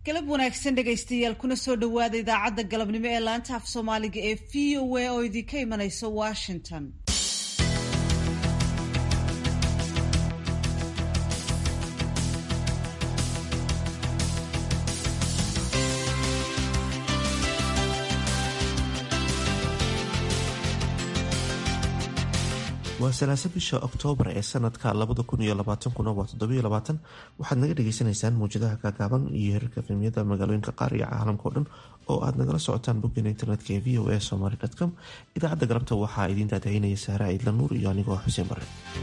galab wanaagsan dhegaystayaal kuna soo dhawaada idaacadda galabnimo ee laanta af soomaaliga ee VOA oo idinka imanaysa Washington. waa 3 bisha Oktoobar ee sanadka 2020 waxaad naga dhageysanaysaan muujadaha gaagaaban iyo heerarka filimyada magaalooyinka qaar iyo caalamka oo dhan oo aad nagala socotaan boggeena internetka ee voasomali.com. idaacadda galabta waxaa idiin daadahinaya Sahra Ciidla Nuur iyo anigoo Xuseen Bare.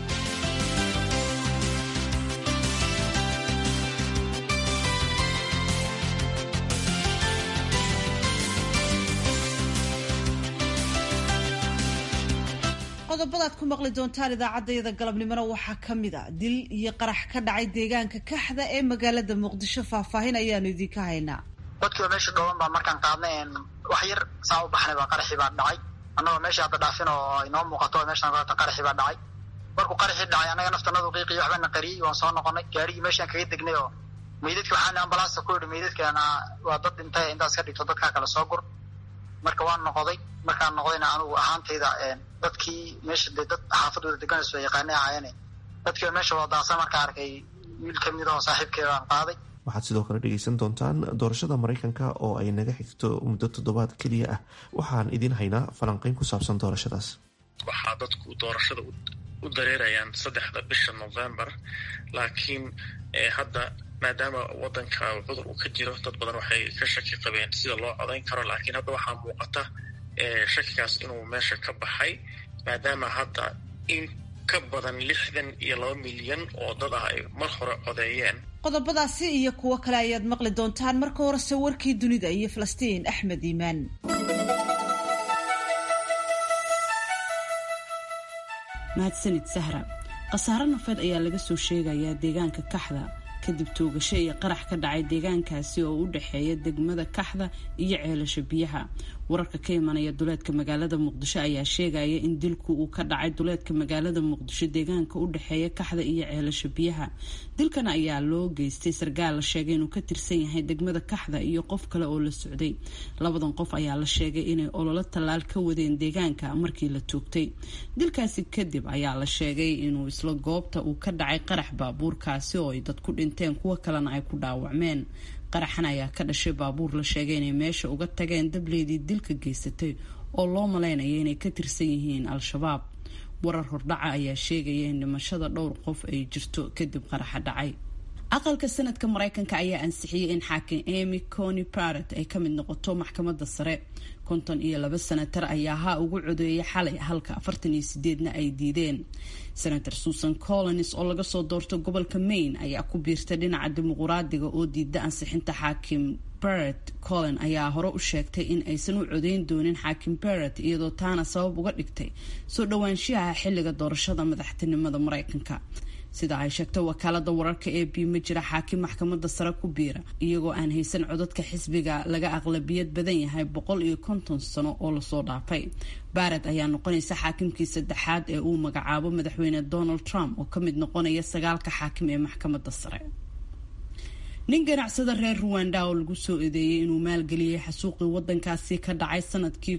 qodobadaad ku maqli doontaan idaacaddayada galabnimona waxaa ka mid a dil iyo qarax ka dhacay deegaanka Kaxda ee magaalada Muqdisho. faahfaahin ayaanu idinka haynaa. dadkii meesha dhooban baa markaan qaadnay wax yar saa u baxnay baa qaraxii baa dhacay. annagoo meesha hadda dhaafin oo inoo muuqato meeshaan qaraxii baa dhacay. markuu qaraxii dhacay annaga naftanadu qiiqii waxbana qariyay waan soo noqonay gaarigii meeshaan kaga degnay oo meydadkii waxaan ambalaasta ku yidhi meydadkeena waa dad dhintay intaas ka dhigto dadkaa kale soo gur. marka waan noqday markaan noqdayna anigu ahaantayda dadkii meesha dad xaafadooda deganayso yaqaanay ahaayeen dadkii meesha wadaasa markaa arkay wiil ka mid ah saaxiibkeeda aan qaaday. waxaad sidoo kale dhegeysan doontaan doorashada Mareykanka oo ay naga xigto muddo 7 kaliya ah. waxaan idin haynaa falanqeyn ku saabsan doorashadaas. waxaa dadku doorashada u dareerayaan 3 bisha November, laakiin hadda maadaama wadanka cudur uu ka jiro dad badan waxay ka shaki qabeen sida loo codayn karo, laakiin hadda waxaa muuqata shakigaas inuu meesha ka baxay maadaama hadda in ka badan 62 milyan oo dad ah ay mar hore codeeyeen. qodobadaasi iyo kuwo kale ayaad maqli doontaan. marka horese warkii dunida iyo Falastiin Axmed Iimaan. mahadsanid Sahra. khasaare nafeed ayaa laga soo sheegayaa deegaanka Kaxda kadib toogasho iyo qarax ka dhacay deegaankaasi oo u dhaxeeya degmada Kaxda iyo ceelasha biyaha. wararka ka imanaya duleedka magaalada Muqdisho ayaa sheegaya in dilku uu ka dhacay duleedka magaalada Muqdisho deegaanka u dhaxeeya Kaxda iyo ceelasha biyaha. dilkan ayaa loo geystay sargaal la sheegay inuu ka tirsan yahay degmada Kaxda iyo qof kale oo la socday. labadan qof ayaa la sheegay inay ololo talaal ka wadeen deegaanka markii la toogtay. dilkaasi kadib ayaa la sheegay inuu isla goobta uu ka dhacay qarax baabuurkaasi oo ay dad ku dhinteen kuwa kalena ay ku dhaawacmeen. qaraxan ayaa ka dhashay baabuur la sheegay inay meesha uga tageen dableedii dilka geysatay oo loo maleynaya inay ka tirsan yihiin Al-Shabaab. warar hordhaca ayaa sheegaya in dhimashada dhowr qof ay jirto kadib qaraxa dhacay. aqalka sanadka Mareykanka ayaa ansixiyay in xaakim Amy Coney Barrett ay ka mid noqoto maxkamadda sare. 52 senatar ayaa ugu codeeyay xalay halka 48na ay diideen. Senator Susan Collins oo laga soo doorto gobolka Maine ayaa ku biirtay dhinaca dimuqraadiga oo diida ansixinta xaakim Barrett. Collins ayaa hore u sheegtay in aysan u codeyn doonin xaakim Barrett iyadoo taana sabab uga dhigtay soo dhawaanshiyaha xilliga doorashada madaxtinimada Mareykanka. sida ay sheegtay wakaalada wararka AP ma jira xaakim maxkamadda sare ku biira iyagoo aan haysan codadka xisbiga laga aqlabiyad badan yahay 150 sano oo la soo dhaafay. Barrett ayaa noqonaysa xaakimkii saddexaad ee uu magacaabo madaxweyne Donald Trump oo ka mid noqonaya 9 xaakim ee maxkamadda sare. nin ganacsada reer Rwanda oo lagu soo eedeeyay inuu maalgeliyay xasuuqii wadankaasi ka dhacay sanadkii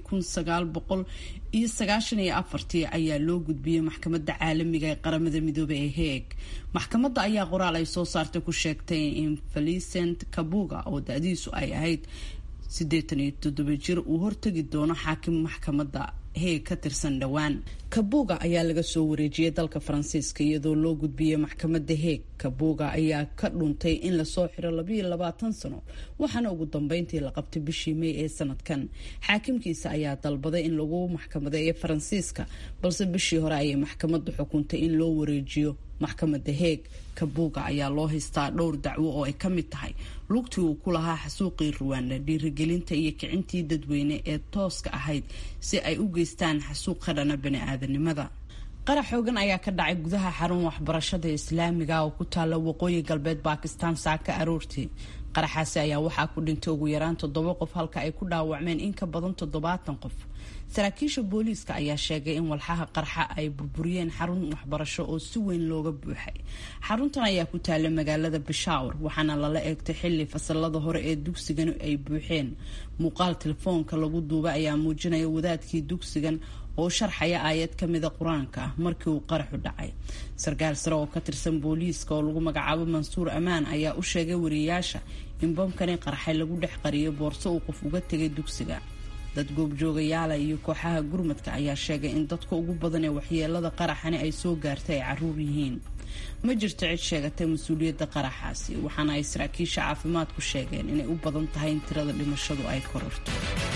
1994 ayaa loo gudbiyay maxkamadda caalamiga ee qaramada midoobay ee Hague. maxkamadda ayaa qoraal ay soo saartay ku sheegtay in Felicent Kabuga oo da'diisu ay ahayd 87 jir uu hortagi doono xaakim maxkamadda Hague ka tirsan dhawaan. Kabuga ayaa laga soo wareejiyay dalka Faransiiska iyadoo loo gudbiyay maxkamadda Hague. Kabuga ayaa ka dhuntay in la soo xiro 22 sano waxaana ugu dambeyntii la qabtay bishii May ee sanadkan. xaakimkiisa ayaa dalbaday in lagu maxkamadeeyo Faransiiska balse bishii hore ayay maxkamaddu xukuntay in loo wareejiyo maxkamadda Hague. Kabuga ayaa loo haystaa dhowr dacwo oo ay ka mid tahay lugtii uu ku lahaa xasuuqii Rwanda, dhiirigelinta iyo kicintii dadweyne ee tooska ahayd si ay u geystaan xasuuq ka dhana bani'aadanimada. qarax xoogan ayaa ka dhacay gudaha xarun waxbarashada Islaamiga oo ku taala waqooyi galbeed Pakistan saaka aroortii. qaraxaasi ayaa waxaa ku dhintay ugu yaraan 7 qof halka ay ku dhaawacmeen in ka badan 70 qof. saraakiisha booliiska ayaa sheegay in walxaha qarxa ay burburiyeen xarun waxbarasho oo si weyn looga buuxay. xaruntan ayaa ku taala magaalada Peshawar waxaana lala eegtay xilli fasalada hore ee dugsigan ay buuxeen. muuqaal telefoonka lagu duubay ayaa muujinaya wadaadkii dugsigan oo sharxaya aayad ka mid ah Quraanka markii uu qaraxu dhacay. sarkaal sare oo ka tirsan booliiska oo lagu magacaabo Mansuur Amaan ayaa u sheegay wariyaasha in boomkani qarxay lagu dhex qariyay boorso uu qof uga tagay dugsiga. dad goobjoogayaal iyo kooxaha gurmadka ayaa sheegay in dadka ugu badan ee waxyeelada qaraxani ay soo gaartay ay caruur yihiin. ma jirto cid sheegatay mas-uuliyadda qaraxaasi waxaana ay saraakiisha caafimaadku sheegeen inay u badan tahay in tirada dhimashadu ay kororto.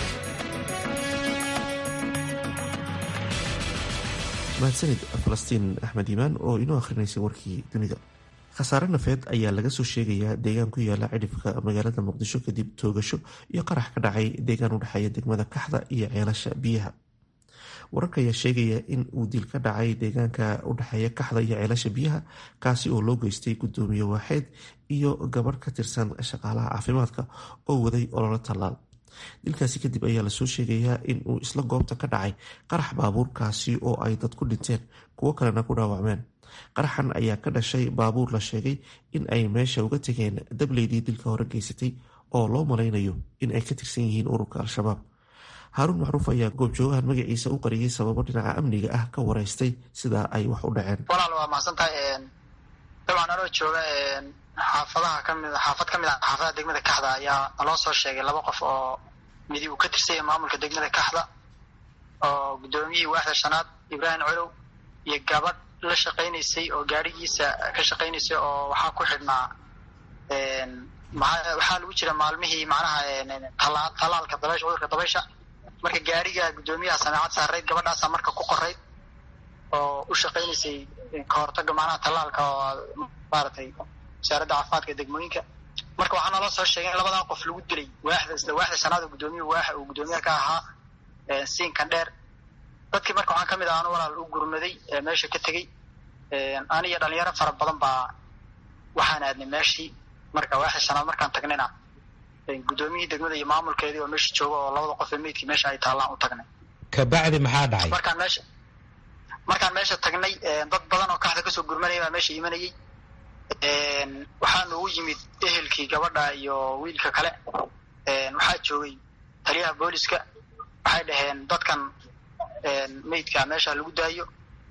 mahadsanid falastiin axmed iimaan oo inoo akhrinaysay warkii dunida. khasaare nafeed ayaa laga soo sheegayaa deegaan ku yaala cidhifka magaalada muqdisho kadib toogasho iyo qarax ka dhacay deegaan u dhexeeya degmada kaxda iyo ceelasha biyaha. wararka ayaa sheegaya in uu dil ka dhacay deegaanka u dhexeeya kaxda iyo ceelasha biyaha kaasi oo loo geystay gudoomiye waaxeed iyo gabadh ka tirsan shaqaalaha caafimaadka oo waday ololo tallaal. dilkaasi kadib ayaa lasoo sheegayaa in uu isla goobta ka dhacay qarax baabuurkaasi oo ay dad ku dhinteen kuwo kalena ku dhaawacmeen. qaraxan ayaa ka dhashay baabuur la sheegay in ay meesha uga tegeen dableydii dilka hore geysatay oo loo malaynayo in ay ka tirsan yihiin ururka al-shabaab. haaruun macruuf ayaa goobjoogahan magaciisa u qariyay sababo dhinaca amniga ah ka wareystay sida ay wax u dhaceen. walaal waa mahadsantahay. dabcan anoo jooga xaafad kamid ah xaafadaha degmada kaxda ayaa naloo soo sheegay 2 qof oo midi uu ka tirsanya maamulka degmada kaxda oo gudoomiyihii waaxda shanaad Ibraahim Colow iyo gabadh la shaqaynaysay oo gaarigiisa ka shaqaynaysay oo waxaa ku xidhnaa waxaa lagu jira maalmihii macnaha talaalka dabaysha cudurka dabaysha. marka gaariga gudoomiyaha samaacad saareyd gabadhaasa marka ku qorayd oo u shaqaynaysay ka hortaga macnaha talaalka oo maaragtay wasaaradda caafimaadka degmooyinka. marka waxaa naloo soo sheegay in 2 qof lagu dilay waaxda shanaad oo gudoomiyaha ka ahaa siinkan dheer. dadkii marka waxaan kamid ah walaal u gurmaday meesha ka tegey. aniga dhalinyaro fara badan baa waxaan aadnay meeshii. marka waaxda shanaad markaan tagnayna gudoomiyihii degmada iyo maamulkeedii oo meesha jooga oo 2 qof ee meydkii meesha ay taalaan u tagnay. kabacdi maxaa dhacay? markaan meesha tagnay dad badan oo kaxda kasoo gurmanaya baa meesha imanayay. waxaa noogu yimid ehelkii gabadha iyo wiilka kale. waxaa joogay taliyaha booliska. waxay dhaheen dadkan meydka meesha lagu daayo.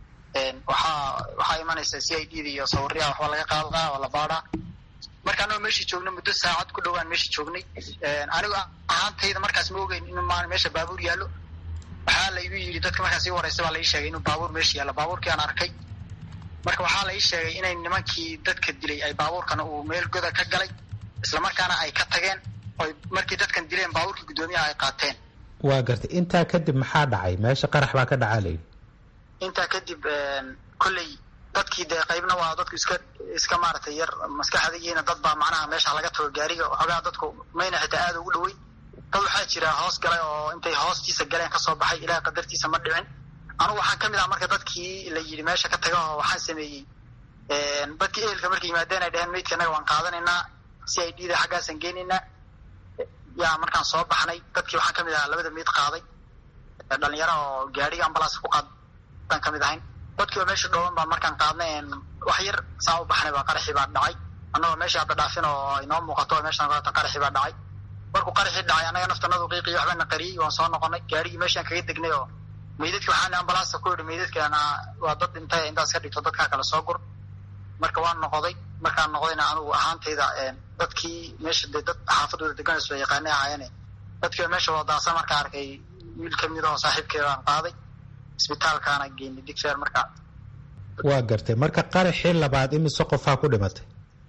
waxaa imanaysa CID iyo sawiryaha waxba laga qaadaa oo la baaraa. marka anoo meeshii joogna muddo saacad ku dhowaan meeshii joognay. anigu ahaantayda markaas ma ogeyn in meesha baabuur yaallo. waxaa la igu yidhi dadka markaas ii wareysa baa la ii sheegay inuu baabuur meesha yaallo. baabuurkii aan arkay marka waxaa la ii sheegay inay nimankii dadka dilay ay baabuurkana uu meel goda ka galay islamarkaana ay ka tageen oy markii dadkan dileen baabuurkii gudoomiyaha ay qaateen. waa gartay. intaa kadib maxaa dhacay? meesha qarax baa ka dhacaa layidhi. intaa kadib kolley dadkii dee qaybna waa dadku iska maaragtay yar maskaxdigiina dad baa macnaha meesha laga tago gaariga waxoogaa dadku mayna xitaa aada ugu dhoweyn. dad waxaa jira hoos galay oo intay hoostiisa galeen kasoo baxay ilaah qadartiisa ma dhicin. anugu waxaan kamid ah marka dadkii la yidhi meesha ka taga oo waxaan sameeyey dadkii ehelka markay yimaadeen ay dhaheen meydka annaga waan qaadanaynaa CID da xaggaasaan geenaynaa. yaa markaan soo baxnay dadkii waxaan kamid ahaa 2 meyd qaaday. dhalinyaro oo gaariga ambalaas ku qaadaan kamid ahayn. dadkii oo meesha dhooban baa markaan qaadnay wax yar saa u baxnay baa qaraxii baa dhacay. annagoo meesha hadda dhaafin oo inoo muuqato meeshaan kaleta qaraxii baa dhacay. markuu qaraxii dhacay annaga naftanadu qiiqiyo waxbana qariyey waan soo noqonay. gaarigii meeshaan kaga degnay oo meydadkii waxaan ambalaasta ku yidhi meydadkaana waa dad dhintay intaas ka dhigto dadkaa kale soo gur. marka waan noqday. markaan noqdayna anigu ahaantayda dadkii meesha dee dad xaafadooda deganayso yaqaanay ahaayeen. dadkii oo meesha wadaasa markaa arkay wiil kamid oo saaxiibkeedaan qaaday isbitaalkaana geynay digfeer. marka waa gartay. marka qaraxii labaad imise qofaa ku dhimatay?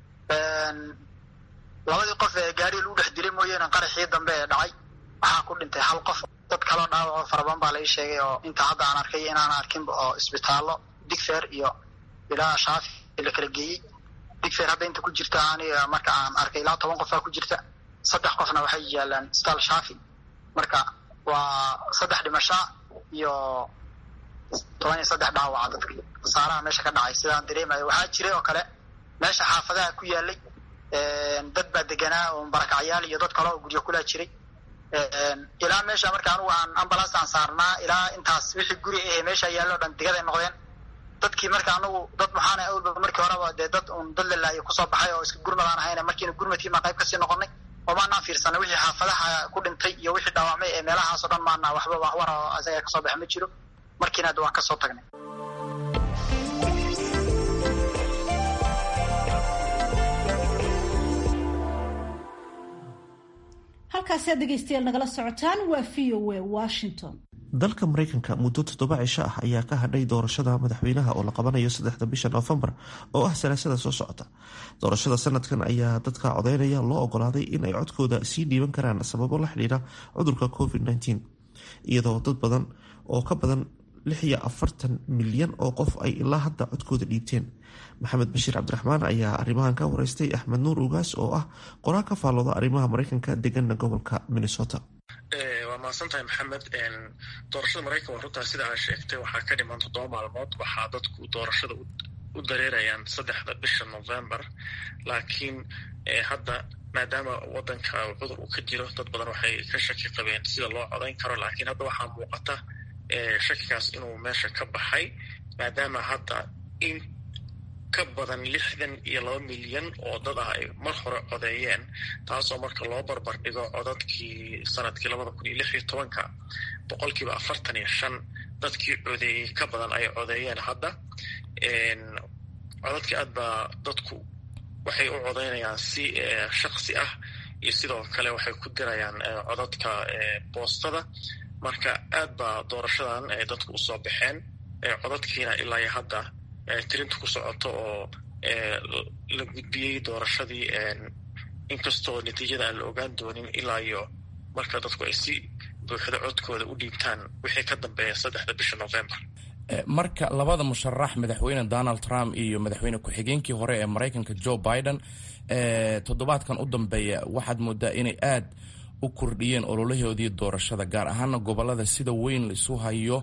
2 qof ee gaariga lagu dhex dilay mooyaane qaraxii dambe ee dhacay waxaa ku dhintay 1 qof. dad kaloo dhaawac fara badan baa la ii sheegay oo inta hadda aan arkay inaan arkinba oo isbitaallo digfeer iyo ilaa shaafi la kala geeyey. digfeer hadda inta ku jirta aniga marka aan arkay ilaa 10 qofaa ku jirta. 3 qofna waxay yaalaan isbitaal shaafi. marka waa 3 dhimasho iyo 13 dhaawaca dadka khasaaraha meesha ka dhacay sidaan dareemayo. waxaa jiray oo kale meesha xaafadaha ku yaalay dad baa deganaa oo barakacyaal iyo dad kale oo guryo kulaa jiray. ilaa meesha marka anigu aan ambulance aan saarnaa ilaa intaas wixii guri ah meesha yaallo dhan digaday noqdeen dadkii marka anagu dad maxaana awalba markii horeba dee dad dad lalaayo kusoo baxay oo iska gurmadaan ahayna markiina gurmadkii maa qayb kasii noqonay oo maanaan fiirsanay wixii xaafadaha ku dhintay iyo wixii dhaawacmay ee meelahaasoo dhan maana waxba war oo asaga kasoo baxa ma jiro markiina hadda waan kasoo tagnay. halkaasi aad dhegaystayaal nagala socotaan waa VOA Washington. dalka maraykanka muddo 7 cisho ah ayaa ka hadhay doorashada madaxweynaha oo la qabanayo 3 bisha Noofambar oo ah salaasada soo socota. doorashada sanadkan ayaa dadka codeynaya loo ogolaaday in ay codkooda sii dhiiban karaan sababo la xiriira cudurka COVID-19 iyadoo dad badan oo ka badan 46 milyan oo qof ay ilaa hadda codkooda dhiibteen. maxamed bashiir cabdiraxmaan ayaa arrimahan ka wareystay axmed nuur ugaas oo ah qoraal ka faallooda arrimaha maraykanka degana gobolka Minnesota. waa mahadsantahay maxamed. doorashada maraykanka waa runtaa sida aad sheegtay waxaa ka dhiman 7 maalmood waxaa dadku doorashada u dareerayaan 3 bisha November laakiin hadda maadaama wadanka cudur uu ka jiro dad badan waxay ka shaki qabeen sida loo codayn karo laakiin hadda waxaa muuqata shakigaas inuu meesha ka baxay maadaama hadda in ka badan 62 milyan oo dad ah ay mar hore codeeyeen taasoo marka loo barbar dhigo codadkii sanadkii 2016 boqolkiiba 45 dadkii codeeyey ka badan ay codeeyeen hadda codadkii aad baa dadku waxay u codeynayaan si shakhsi ah iyo sidoo kale waxay ku dirayaan codadka boostada marka aad baa doorashadan ay dadku usoo baxeen codadkiina ilaa hadda tirinta ku socoto oo la gudbiyey doorashadii inkastoo natiijada aan la ogaan doonin ilaa iyo marka dadku ay si buuxda codkooda u dhiibtaan wixii ka dambeeya 3 bisha November. marka labada musharax madaxweyne Donald Trump iyo madaxweyne ku-xigeenkii hore ee Mareykanka Joe Biden toddobaadkan u dambeeya waxaad moodaa inay aad u kordhiyeen ololahoodii doorashada gaar ahaan gobolada sida weyn la isu hayo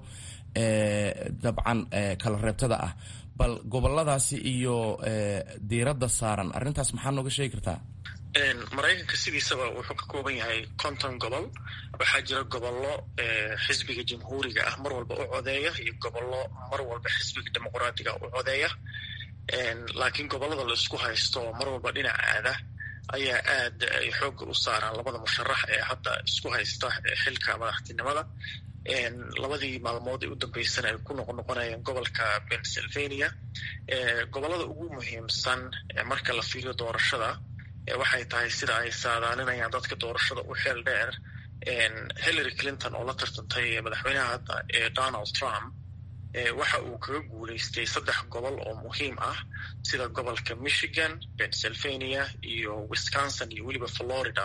dabcan kala reebtada ah bal goboladaasi iyo diiradda saaran arrintaas maxaa nooga sheegi kartaa? maraykanka sidiisaba wuxuu ka kooban yahay 50 gobol waxaa jira gobollo xisbiga jamhuuriga ah mar walba u codeeya iyo gobollo mar walba xisbiga dimuqraadiga u codeeya laakiin gobollada la isku haysto mar walba dhinacaada ayaa aad ay xoogga u saaraan labada musharax ee hadda isku haysta xilka madaxtinimada. labadii maalmood ee u dambeysana ay ku noqonayeen gobolka Pennsylvania. gobollada ugu muhiimsan marka la fiiriyo doorashada waxay tahay sida ay saadaalinayaan dadka doorashada u xeel dheer Hillary Clinton oo la tartantay madaxweynaha hadda Donald Trump waxa uu kaga guuleystay 3 gobol oo muhiim ah sida gobolka Michigan, Pennsylvania iyo Wisconsin iyo weliba Florida.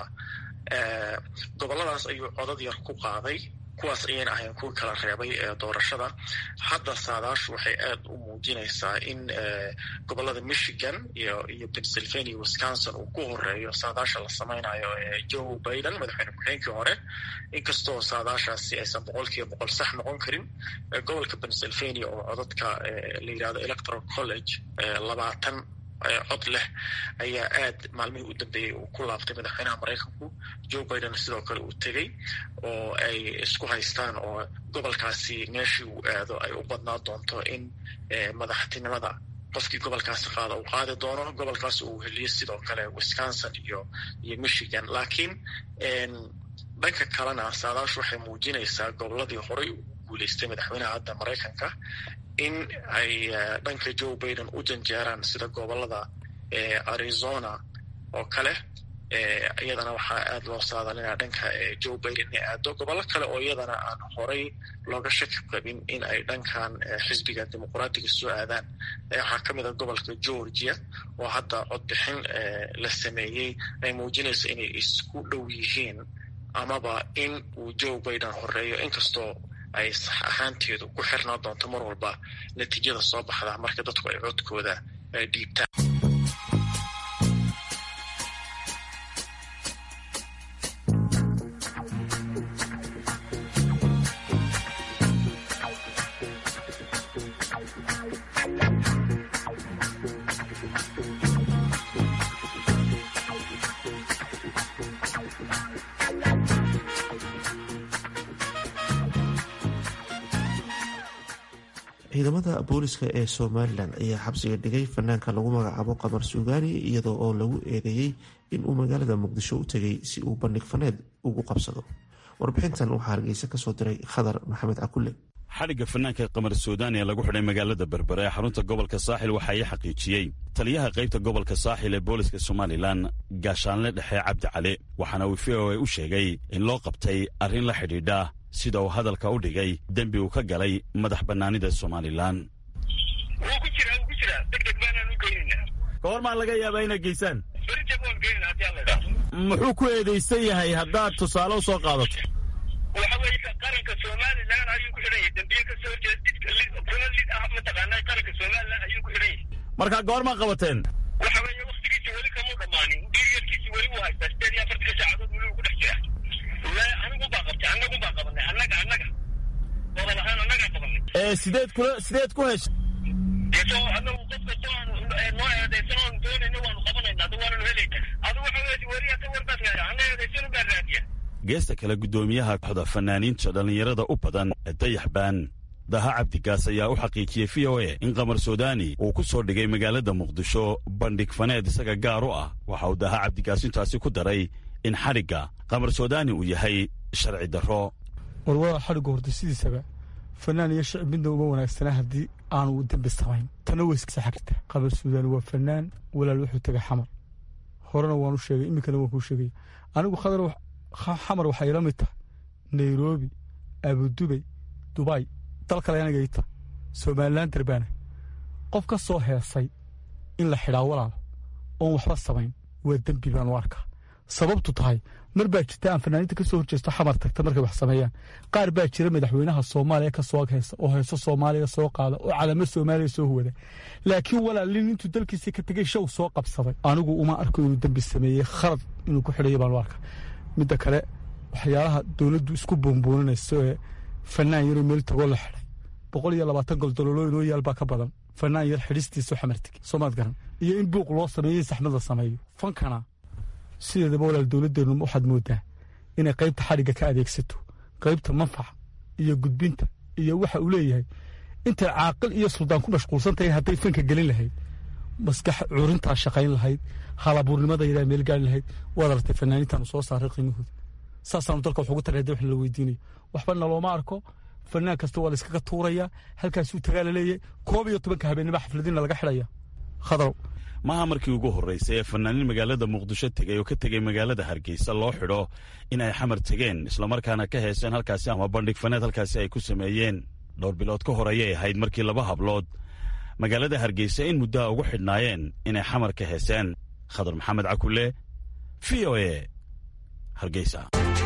gobolladaas ayuu codad yar ku qaaday kuwaas ayayna ahayn kuwa kala reebay doorashada. hadda saadaashu waxay aad u muujinaysaa in gobollada Michigan iyo Pennsylvania Wisconsin uu ku horeeyo saadaasha la samaynayo Joe Biden madaxweyne ku-xigeenkii hore inkastoo saadaashaasi aysan 100% sax noqon karin. gobolka Pennsylvania oo codadka la yiraahdo Electoral College 20 cod leh ayaa aad maalmihii u dambeeyey uu ku laabtay madaxweynaha Maraykanku. Joe Biden sidoo kale uu tegey oo ay isku haystaan oo gobolkaasi meeshii uu aado ay u badnaa doonto in madaxtinimada qofkii gobolkaasi qaada uu qaadi doono. gobolkaas uu heliyey sidoo kale Wisconsin iyo Michigan laakiin dhanka kalena saadaashu waxay muujinaysaa gobolladii horey u guuleystay madaxweynaha hadda Maraykanka in ay dhanka Joe Biden u janjeeraan sida gobolada Arizona oo kale. iyadana waxaa aad loo saadaalinaya dhanka Joe Biden inay aado gobollo kale oo iyadana aan horey looga shaki qabin in ay dhankan xisbiga dimuqraadiga soo aadaan. waxaa ka mid ah gobolka Georgia oo hadda codbixin la sameeyey ay muujinayso inay isku dhow yihiin amaba in uu Joe Biden horeeyo inkastoo ay sax ahaanteedu ku xirnaa doonto mar walba natiijada soo baxda marka dadku ay codkooda dhiibtaan. ciidamada booliska ee somalilan ayaa xabsiga dhigay fanaanka lagu magacaabo qamar suugaani iyadoo oo lagu eedeeyey inuu magaalada muqdisho u tegay si uu bandhig faneed ugu qabsado. warbixintan waxaa hargeysa kasoo diray khadar maxamed cakulle. xadhigga fanaanka qamar suudaani ee lagu xidhay magaalada berbere ee xarunta gobolka saaxil waxaa ii xaqiijiyey taliyaha qaybta gobolka saaxil ee booliska somalilan gaashaanle dhexe cabdi cali waxaana uu v o a u sheegay in loo qabtay arrin la xidhiidha sida uu hadalka u dhigay dembi uu ka galay madax bannaanida somalilan. wuu ku jiraa degdeg baanaan u geynaynaa. goormaa laga yaabaa inay geysaan? berjab waan geynaa haddii alla idhaahdo. muxuu ku eedaysan yahay haddaad tusaale u soo qaadato? waxa weeye qaranka somalilan ayuu ku xidhan yahay dembiye ka soo jeeda didka kuna lid ah mataqaanaa qaranka somalilan ayuu ku xidhan yahay. markaa goormaa qabateen? waxa weeye waktigiisa weli kamuu dhammaanin diryarkiisa weli wuu haystaa 48 saacadood weli uu ku dhex jira. anigu baa qabtay annagu baa qabanay annaga gobol ahaan annagaa qabanay. sideed ku heshay? soo anagu qof kastoo noo eedaysan oon doonayna waanu qabanayna adu waananu helayna adu waxa weeye weriya ka warbaad gaadha anna eedaysan ubaa raadiya. geesta kale guddoomiyaha kooxda fanaaniinta dhallinyarada u badan ee dayaxbaan daha cabdigaas ayaa u xaqiijiyey v o a in qamar suudaani uu ku soo dhigay magaalada muqdisho bandhig faneed isaga gaar u ah. waxa uu daha cabdigaas intaasi ku daray in xadhigga qamar suudaani uu yahay sharci darro. warwaa xadhigga horta sidiisaba fanaan iyo shicib midna uma wanaagsanaa haddii aanu dembi samayn tana way iska xagta. qamar suudaani waa fanaan walaal wuxuu tegay xamar horena waanu sheegay iminkana waan kuu sheegay anigu xamar waxay ila mid tahay nairobi abudubay dubay dal kale anaga ita somalilan darbaana qof ka soo heesay in la xidhaa walaal oon waxba samayn waa dembi baan u arkaa. sababtu tahay mar baa jirta aan fanaaniinta ka soo horjeesto xamar tagta markay wax sameeyaan qaar baa jira madaxweynaha soomaaliya ka soo heesa oo heeso soomaaliya soo qaada oo calamo soomaaliya soo huwada laakiin walaalin intuu dalkiisii ka tegay show soo qabsaday anigu uma arko inuu dembi sameeyey khalad inuu ku xidhayo baan u arkaa. midda kale waxyaalaha dowladdu isku boonbooninayso ee fanaan yaroo meel tagoo la xidhay $120 goldololoo inoo yaal baa ka badan fanaan yar xidhistiisa xamartig soomaad garan iyo in buuq loo sameeyey saxmad la sameeyo. fankana sideedaba walaal dowladdeennu waxaad moodaa inay qaybta xadhigga ka adeegsato qaybta manfaca iyo gudbinta iyo waxa uu leeyahay intay caaqil iyo suldaan ku mashquulsan tahay hadday fanka gelin lahayd maskax curintaa shaqayn lahayd halabuurnimada yadaa meel gaari lahayd waad aragtay fanaaniintaanu soo saaray qiimahooda saasaanu dalka wax ugu tarayda wax la weydiinayo waxba nalooma arko fanaan kasta waa la iskaga tuurayaa halkaasuu tagaa la leeyahay 12 habeenimo xafladina laga xidhaya. khadarow maaha markii ugu horraysay ee fanaaniin magaalada muqdisho tegay oo ka tegay magaalada hargeysa loo xidho in ay xamar tegeen islamarkaana ka heeseen halkaasi ama bandhig faneed halkaasi ay ku sameeyeen. dhowr bilood ka hor ayay ahayd markii 2 hablood magaalada hargeysa in muddaha ugu xidhnaayeen inay xamar ka heeseen. khadar maxamed cakulle v o a hargeysa.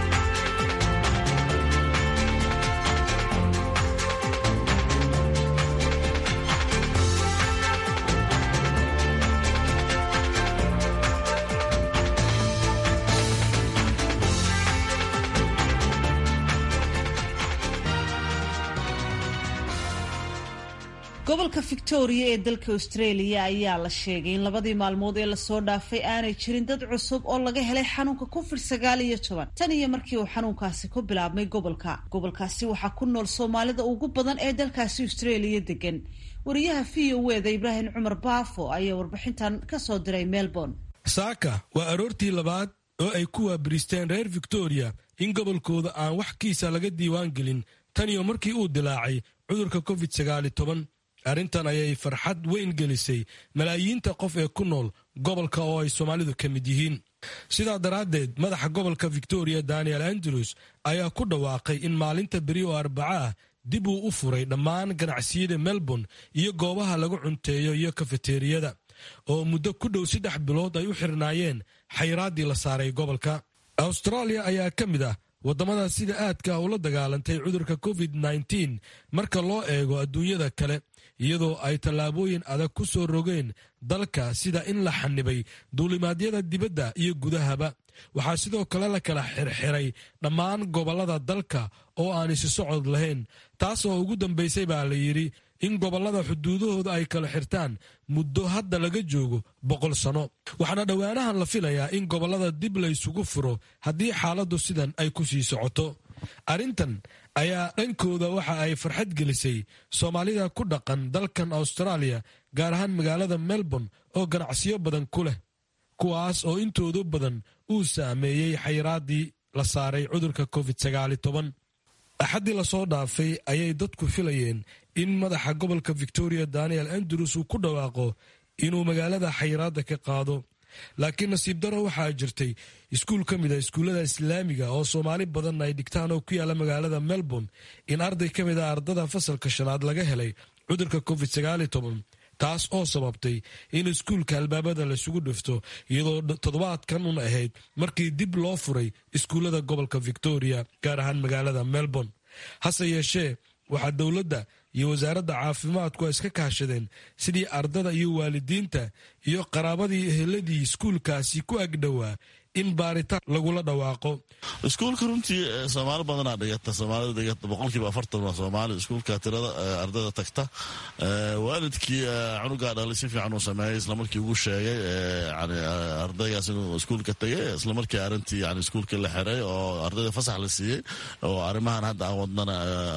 gobolka victoria ee dalka australia ayaa la sheegay in 2 maalmood ee lasoo dhaafay aanay jirin dad cusub oo laga helay xanuunka COVID-19 tan iyo markii uu xanuunkaasi ku bilaabmay gobolkaasi waxaa ku nool soomaalida ugu badan ee dalkaasi australia degan. wariyaha VOA-da Ibraahim Cumar Baafo ayaa warbixintan ka soo diray Melbourne. saaka waa aroortii labaad oo ay ku waabiristeen reer Victoria in gobolkooda aan wax kiisa laga diiwaan gelin tan iyo markii uu dilaacay cudurka COVID-19. arrintan ayay farxad weyn gelisay malaayiinta qof ee ku nool gobolka oo ay Soomaalidu ka mid yihiin. sidaa daraaddeed madaxa gobolka Victoria Daniel Andrews ayaa ku dhawaaqay in maalinta beri oo Arbaca dib uu u furay dhammaan ganacsiyada Melbourne iyo goobaha lagu cunteeyo iyo kafeteeriyada oo muddo ku dhow 3 bilood ay u xirnaayeen xayiraadii la saaray gobolka. Australia ayaa ka mid ah waddamada sida aadka ula dagaalantay cudurka COVID-19 marka loo eego adduunyada kale iyadoo ay tallaabooyin adag ku soo rogeen dalka sida in la xanibay duulimaadyada dibadda iyo gudahaba. waxaa sidoo kale la kala xirxiray dhammaan gobollada dalka oo aan isi socod lahayn taasoo ugu dambaysay baa la yidhi in gobollada xuduudahooda ay kala xirtaan muddo hadda laga joogo 100 sano. waxaana dhowaanahan la filayaa in gobollada dib la isugu furo haddii xaaladdu sidan ay ku sii socoto. arrintan ayaa dhankooda waxa ay farxad gelisay soomaalida ku dhaqan dalkan Australia, gaar ahaan magaalada Melbourne oo ganacsiyo badan ku leh, kuwaas oo intoodu badan uu saameeyey xayiraadii la saaray cudurka COVID-19. axaddii lasoo dhaafay ayay dadku filayeen in madaxa gobolka Victoria Daniel Andrews uu ku dhawaaqo inuu magaalada xayiraadda ka qaado, laakiin nasiib daro waxaa jirtay iskuul ka mid a iskuullada islaamiga oo Soomaali badan ay dhigtaan oo ku yaala magaalada Melbourne in arday ka mid a ardada fasalka 5aad laga helay cudurka COVID-19, taas oo sababtay in iskuulka albaabada laisugu dhifto, iyadoo toddobaadkan un ahayd markii dib loo furay iskuullada gobolka Victoria, gaar ahaan magaalada Melbourne. hase yeeshee waxaa dowladda iyo wasaaradda caafimaadku ay iska kaashadeen sidii ardada iyo waalidiinta iyo qaraabadii eheladii iskuulkaasi ku agdhowaa in baaritaan lagula dhawaaqo. iskuulka runtii Soomaali badanaa dhigata, Soomaalida dhigata 40% waa Soomaali. iskuulka tirada ardada tagta, waalidkii cunuga dhalay si fiican uu sameeyay, isla markii ugu sheegay yani ardaygaas inuu iskuulka tagay, isla markii arintii yani iskuulka la xiray oo ardayda fasax la siiyey, oo arrimahan hadda aan wadnana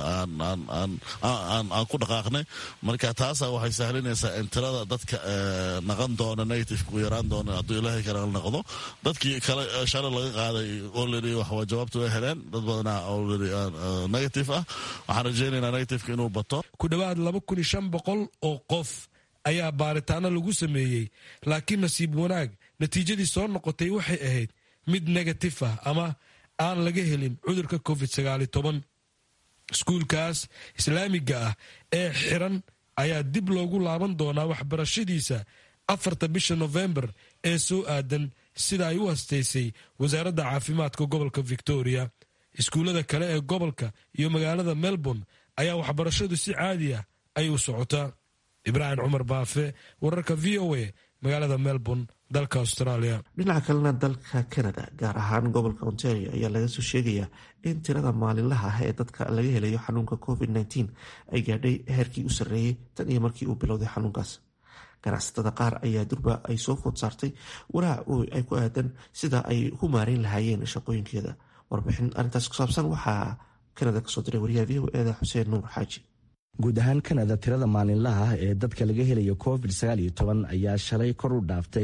aan ku dhaqaaqnay. marka taasa waxay sahlinaysaa in tirada dadka naqan doona negative ku yaraan doona hadduu ilaahay kale noqdo. dadkii kale shalay laga qaaday already waxa jawaabtu ay heleen, dad badanaa already negative ah. waxaan rajaynaynaa negativeka inuu bato. ku dhawaad 2500 oo qof ayaa baaritaano lagu sameeyey, laakiin nasiib wanaag natiijadii soo noqotay waxay ahayd mid negative ah ama aan laga helin cudurka COVID-19. iskuulkaas islaamiga ah ee xiran ayaa dib loogu laaban doonaa waxbarashadiisa 4 bisha November ee soo aadan, sida ay u hastaysay wasaaradda caafimaadka gobolka Victoria. iskuullada kale ee gobolka iyo magaalada Melbourne ayaa waxbarashadu si caadi ah ay u socotaa. Ibraahim Cumar Baafe, wararka VOA, magaalada Melbourne, dalka Australia. dhinaca kalena dalka Canada, gaar ahaan gobolka Ontario, ayaa laga soo sheegayaa in tirada maalinlaha ah ee dadka laga helayo xanuunka COVID-19 ay gaadhay heerkii u sarreeyey tan iyo markii uu bilowday xanuunkaas. ganacsatada qaar ayaa durba ay soo food saartay walaac ay ku aadan sida ay ku maareyn lahaayeen shaqooyinkeeda. warbixin arrintaas ku saabsan waxaa Canada kasoo diray wariyaha VOA Xuseen Nuur Xaaji. guud ahaan Canada, tirada maalinlaha ah ee dadka laga helayo COVID-19 ayaa shalay kor u dhaaftay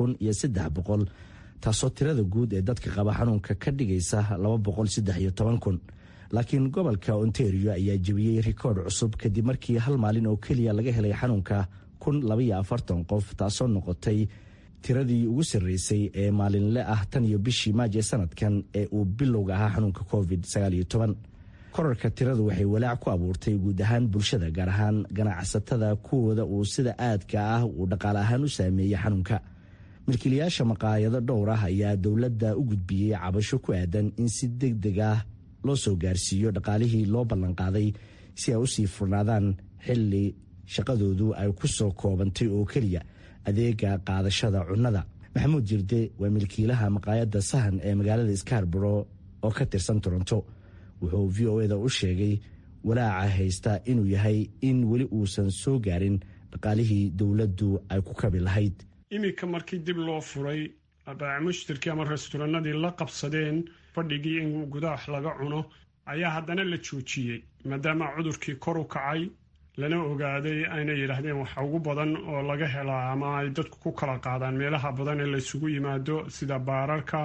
2,300, taasoo tirada guud ee dadka qaba xanuunka ka dhigaysa 213,000. laakiin gobolka Ontario ayaa jebiyey rikoodh cusub kadib markii hal maalin oo keliya laga helay xanuunka 1,042 qof, taasoo noqotay tiradii ugu sarreysay ee maalinle ah tan iyo bishii Maajo sanadkan ee uu bilowga ahaa xanuunka COVID-19. korarka tiradu waxay walaac ku abuurtay guud ahaan bulshada, gaar ahaan ganacsatada kuwooda uu sida aadka ah uu dhaqaale ahaan u saameeyey xanuunka. milkiilayaasha maqaayado dhowr ah ayaa dowladda u gudbiyey cabasho ku aadan in si degdeg ah loo soo gaarsiiyo dhaqaalihii loo ballanqaaday si ay u sii furnaadaan xilli shaqadoodu ay ku soo koobantay oo keliya adeega qaadashada cunnada. Maxamuud Jirde waa milkiilaha maqaayadda Sahan ee magaalada Scarborough oo ka tirsan Toronto. wuxuu VOA-da u sheegay walaaca haysta inuu yahay in weli uusan soo gaarin dhaqaalihii dowladdu ay ku kabi lahayd. iminka markii dib loo furay baac mushtarkii ama restoranadii la qabsadeen fadhigii in gudaha laga cuno ayaa haddana la joojiyey, maadaama cudurkii kor u kacay lana ogaaday aynay yidhaahdeen waxa ugu badan oo laga helaa ama ay dadku ku kala qaadaan meelaha badan ee laysugu yimaado sida baararka,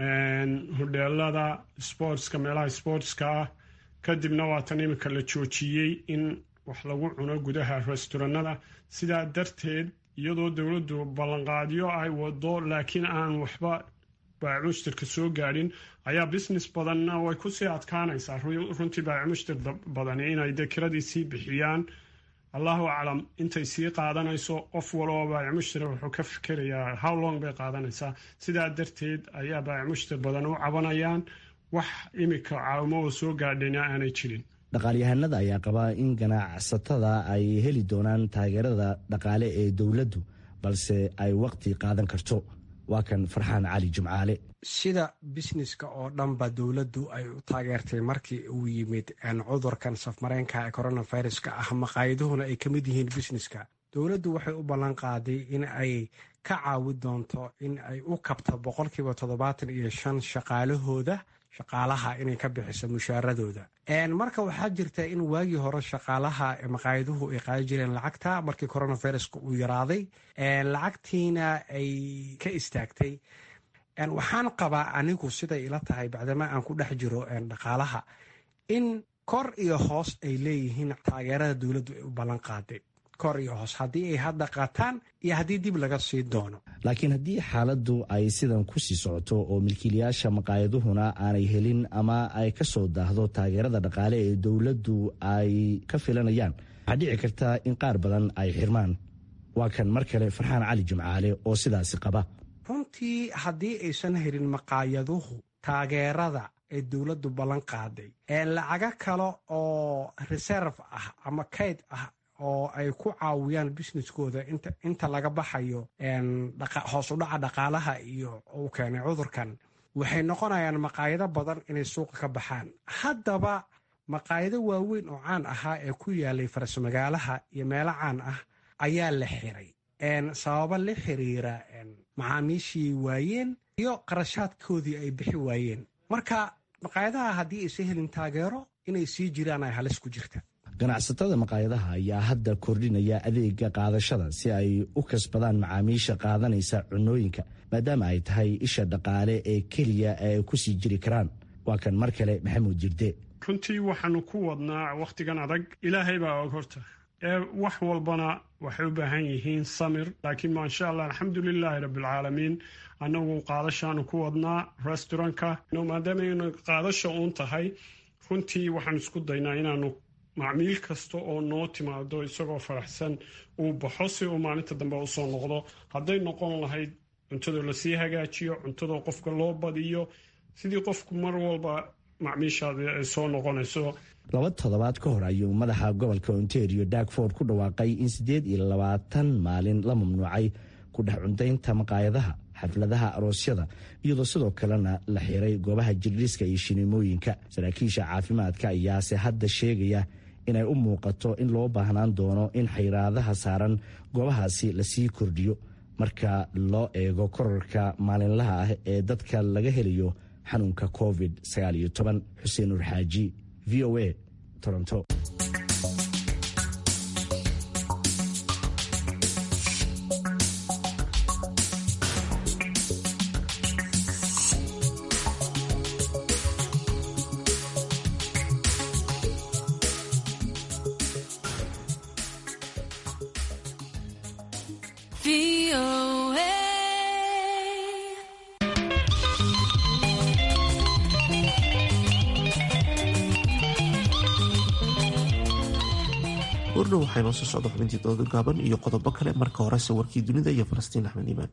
hodheelada, sportska, meelaha sportska ah. kadibna waatan iminka la joojiyey in wax lagu cuno gudaha restoranada. sidaa darteed, iyadoo dowladdu ballanqaadyo ay wado laakiin aan waxba baacimushtarka soo gaadhin, ayaa business badanna way kusii adkaanaysaa runtii baacimushtar badani inay dee kiradii sii bixiyaan. allahu aclam intay sii qaadanayso. qof waloo baacimushtar wuxuu ka fikerayaa how long bay qaadanaysaa. sidaa darteed ayaa baacimushtar badan u cabanayaan, wax imika caawimo oo soo gaadhayna aanay jirin. dhaqaalyahanada ayaa qabaa in ganacsatada ay heli doonaan taageerada dhaqaale ee dowladdu, balse ay waqti qaadan karto. waa kan Farxaan Cali Jimcaale. sida bisneska oo dhanba dowladdu ay u taageertay markii uu yimid cudurkan safmareenka ee coronaviruska ah, maqaayaduhuna ay ka mid yihiin bisneska. dowladdu waxay u ballan qaaday in ay ka caawi doonto in ay u kabto 75% shaqaalahooda shaqaalaha inay ka bixiso mushaaradooda. Marka waxaa jirta in waagii hore shaqaalaha maqaayaduhu ay qaadi jireen lacagta markii coronaviruska uu yaraaday, lacagtiina ay ka istaagtay. Waxaan qabaa anigu siday ila tahay bacdama aan ku dhex jiro dhaqaalaha in kor iyo hoos ay leeyihiin taageerada dowladdu ay u ballan qaaday, kor iyo hoos haddii ay hadda qaataan iyo haddii dib laga sii doono. laakiin haddii xaaladdu ay sidan ku sii socoto oo milkiilayaasha maqaayaduhuna aanay helin ama ay ka soo daahdo taageerada dhaqaale ee dowladdu ay ka filanayaan, waxaa dhici karta in qaar badan ay xirmaan. waa kan mar kale Farxaan Cali Jimcaale oo sidaasi qaba. runtii haddii aysan helin maqaayaduhu taageerada ee dowladdu ballan qaaday, lacago kale oo reserve ah ama kayd ah oo ay ku caawiyaan businesskooda inta laga baxayo hoos u dhaca dhaqaalaha iyo uu keenay cudurkan, waxay noqonayaan maqaayado badan inay suuqa ka baxaan. haddaba maqaayado waaweyn oo caan ahaa ee ku yaalay faras-magaalaha iyo meelo caan ah ayaa la xiray sababo la xiriira macaamiishii waayeen iyo qarashaadkoodii ay bixi waayeen. marka maqaayadaha haddii aysan helin taageero inay sii jiraan ay halis ku jirta. ganacsatada maqaayadaha ayaa hadda kordhinaya adeega qaadashada si ay u kasbadaan macaamiisha qaadanaysa cunooyinka, maadaama ay tahay isha dhaqaale ee keliya ay ku sii jiri karaan. waa kan mar kale Maxamuud Jirde. runtii waxaanu ku wadnaa wakhtigan adag, ilaahay baa og horta, wax walbana waxay u baahan yihiin samir, laakiin maasha allah alxamdulilaahi rabbilcaalamiin annagu qaadashaanu ku wadnaa restaurantka maadaama aynu qaadasha uun tahay. runtii waxaan isku daynaa inaanu macmiil kasta oo noo timaado isagoo faraxsan uu baxo si uu maalinta dambe usoo noqdo. hadday noqon lahayd cuntadoo lasii hagaajiyo, cuntadoo qofka loo badiyo, sidii qofku mar walba macmiishaada ay soo noqonayso. 2 toddobaad ka hor ayuu madaxa gobolka Ontario Darkford ku dhawaaqay in 28 maalin la mamnuucay ku dhex cuntaynta maqaayadaha, xafladaha aroosyada, iyadoo sidoo kalena la xiray goobaha jirdhiska iyo shineemooyinka. saraakiisha caafimaadka ayaase hadda sheegaya inay u muuqato in loo baahnaan doono in xayiraadaha saaran goobahaasi lasii kordhiyo marka loo eego korarka maalinlaha ah ee dadka laga helayo xanuunka COVID-19. Xuseen Nur Xaaji, VOA, Toronto. wardhow waxay noo soo socda xubintii dooda gaaban iyo qodobo kale. marka horese warkii dunida iyo Falastiin Axmed Iimaan.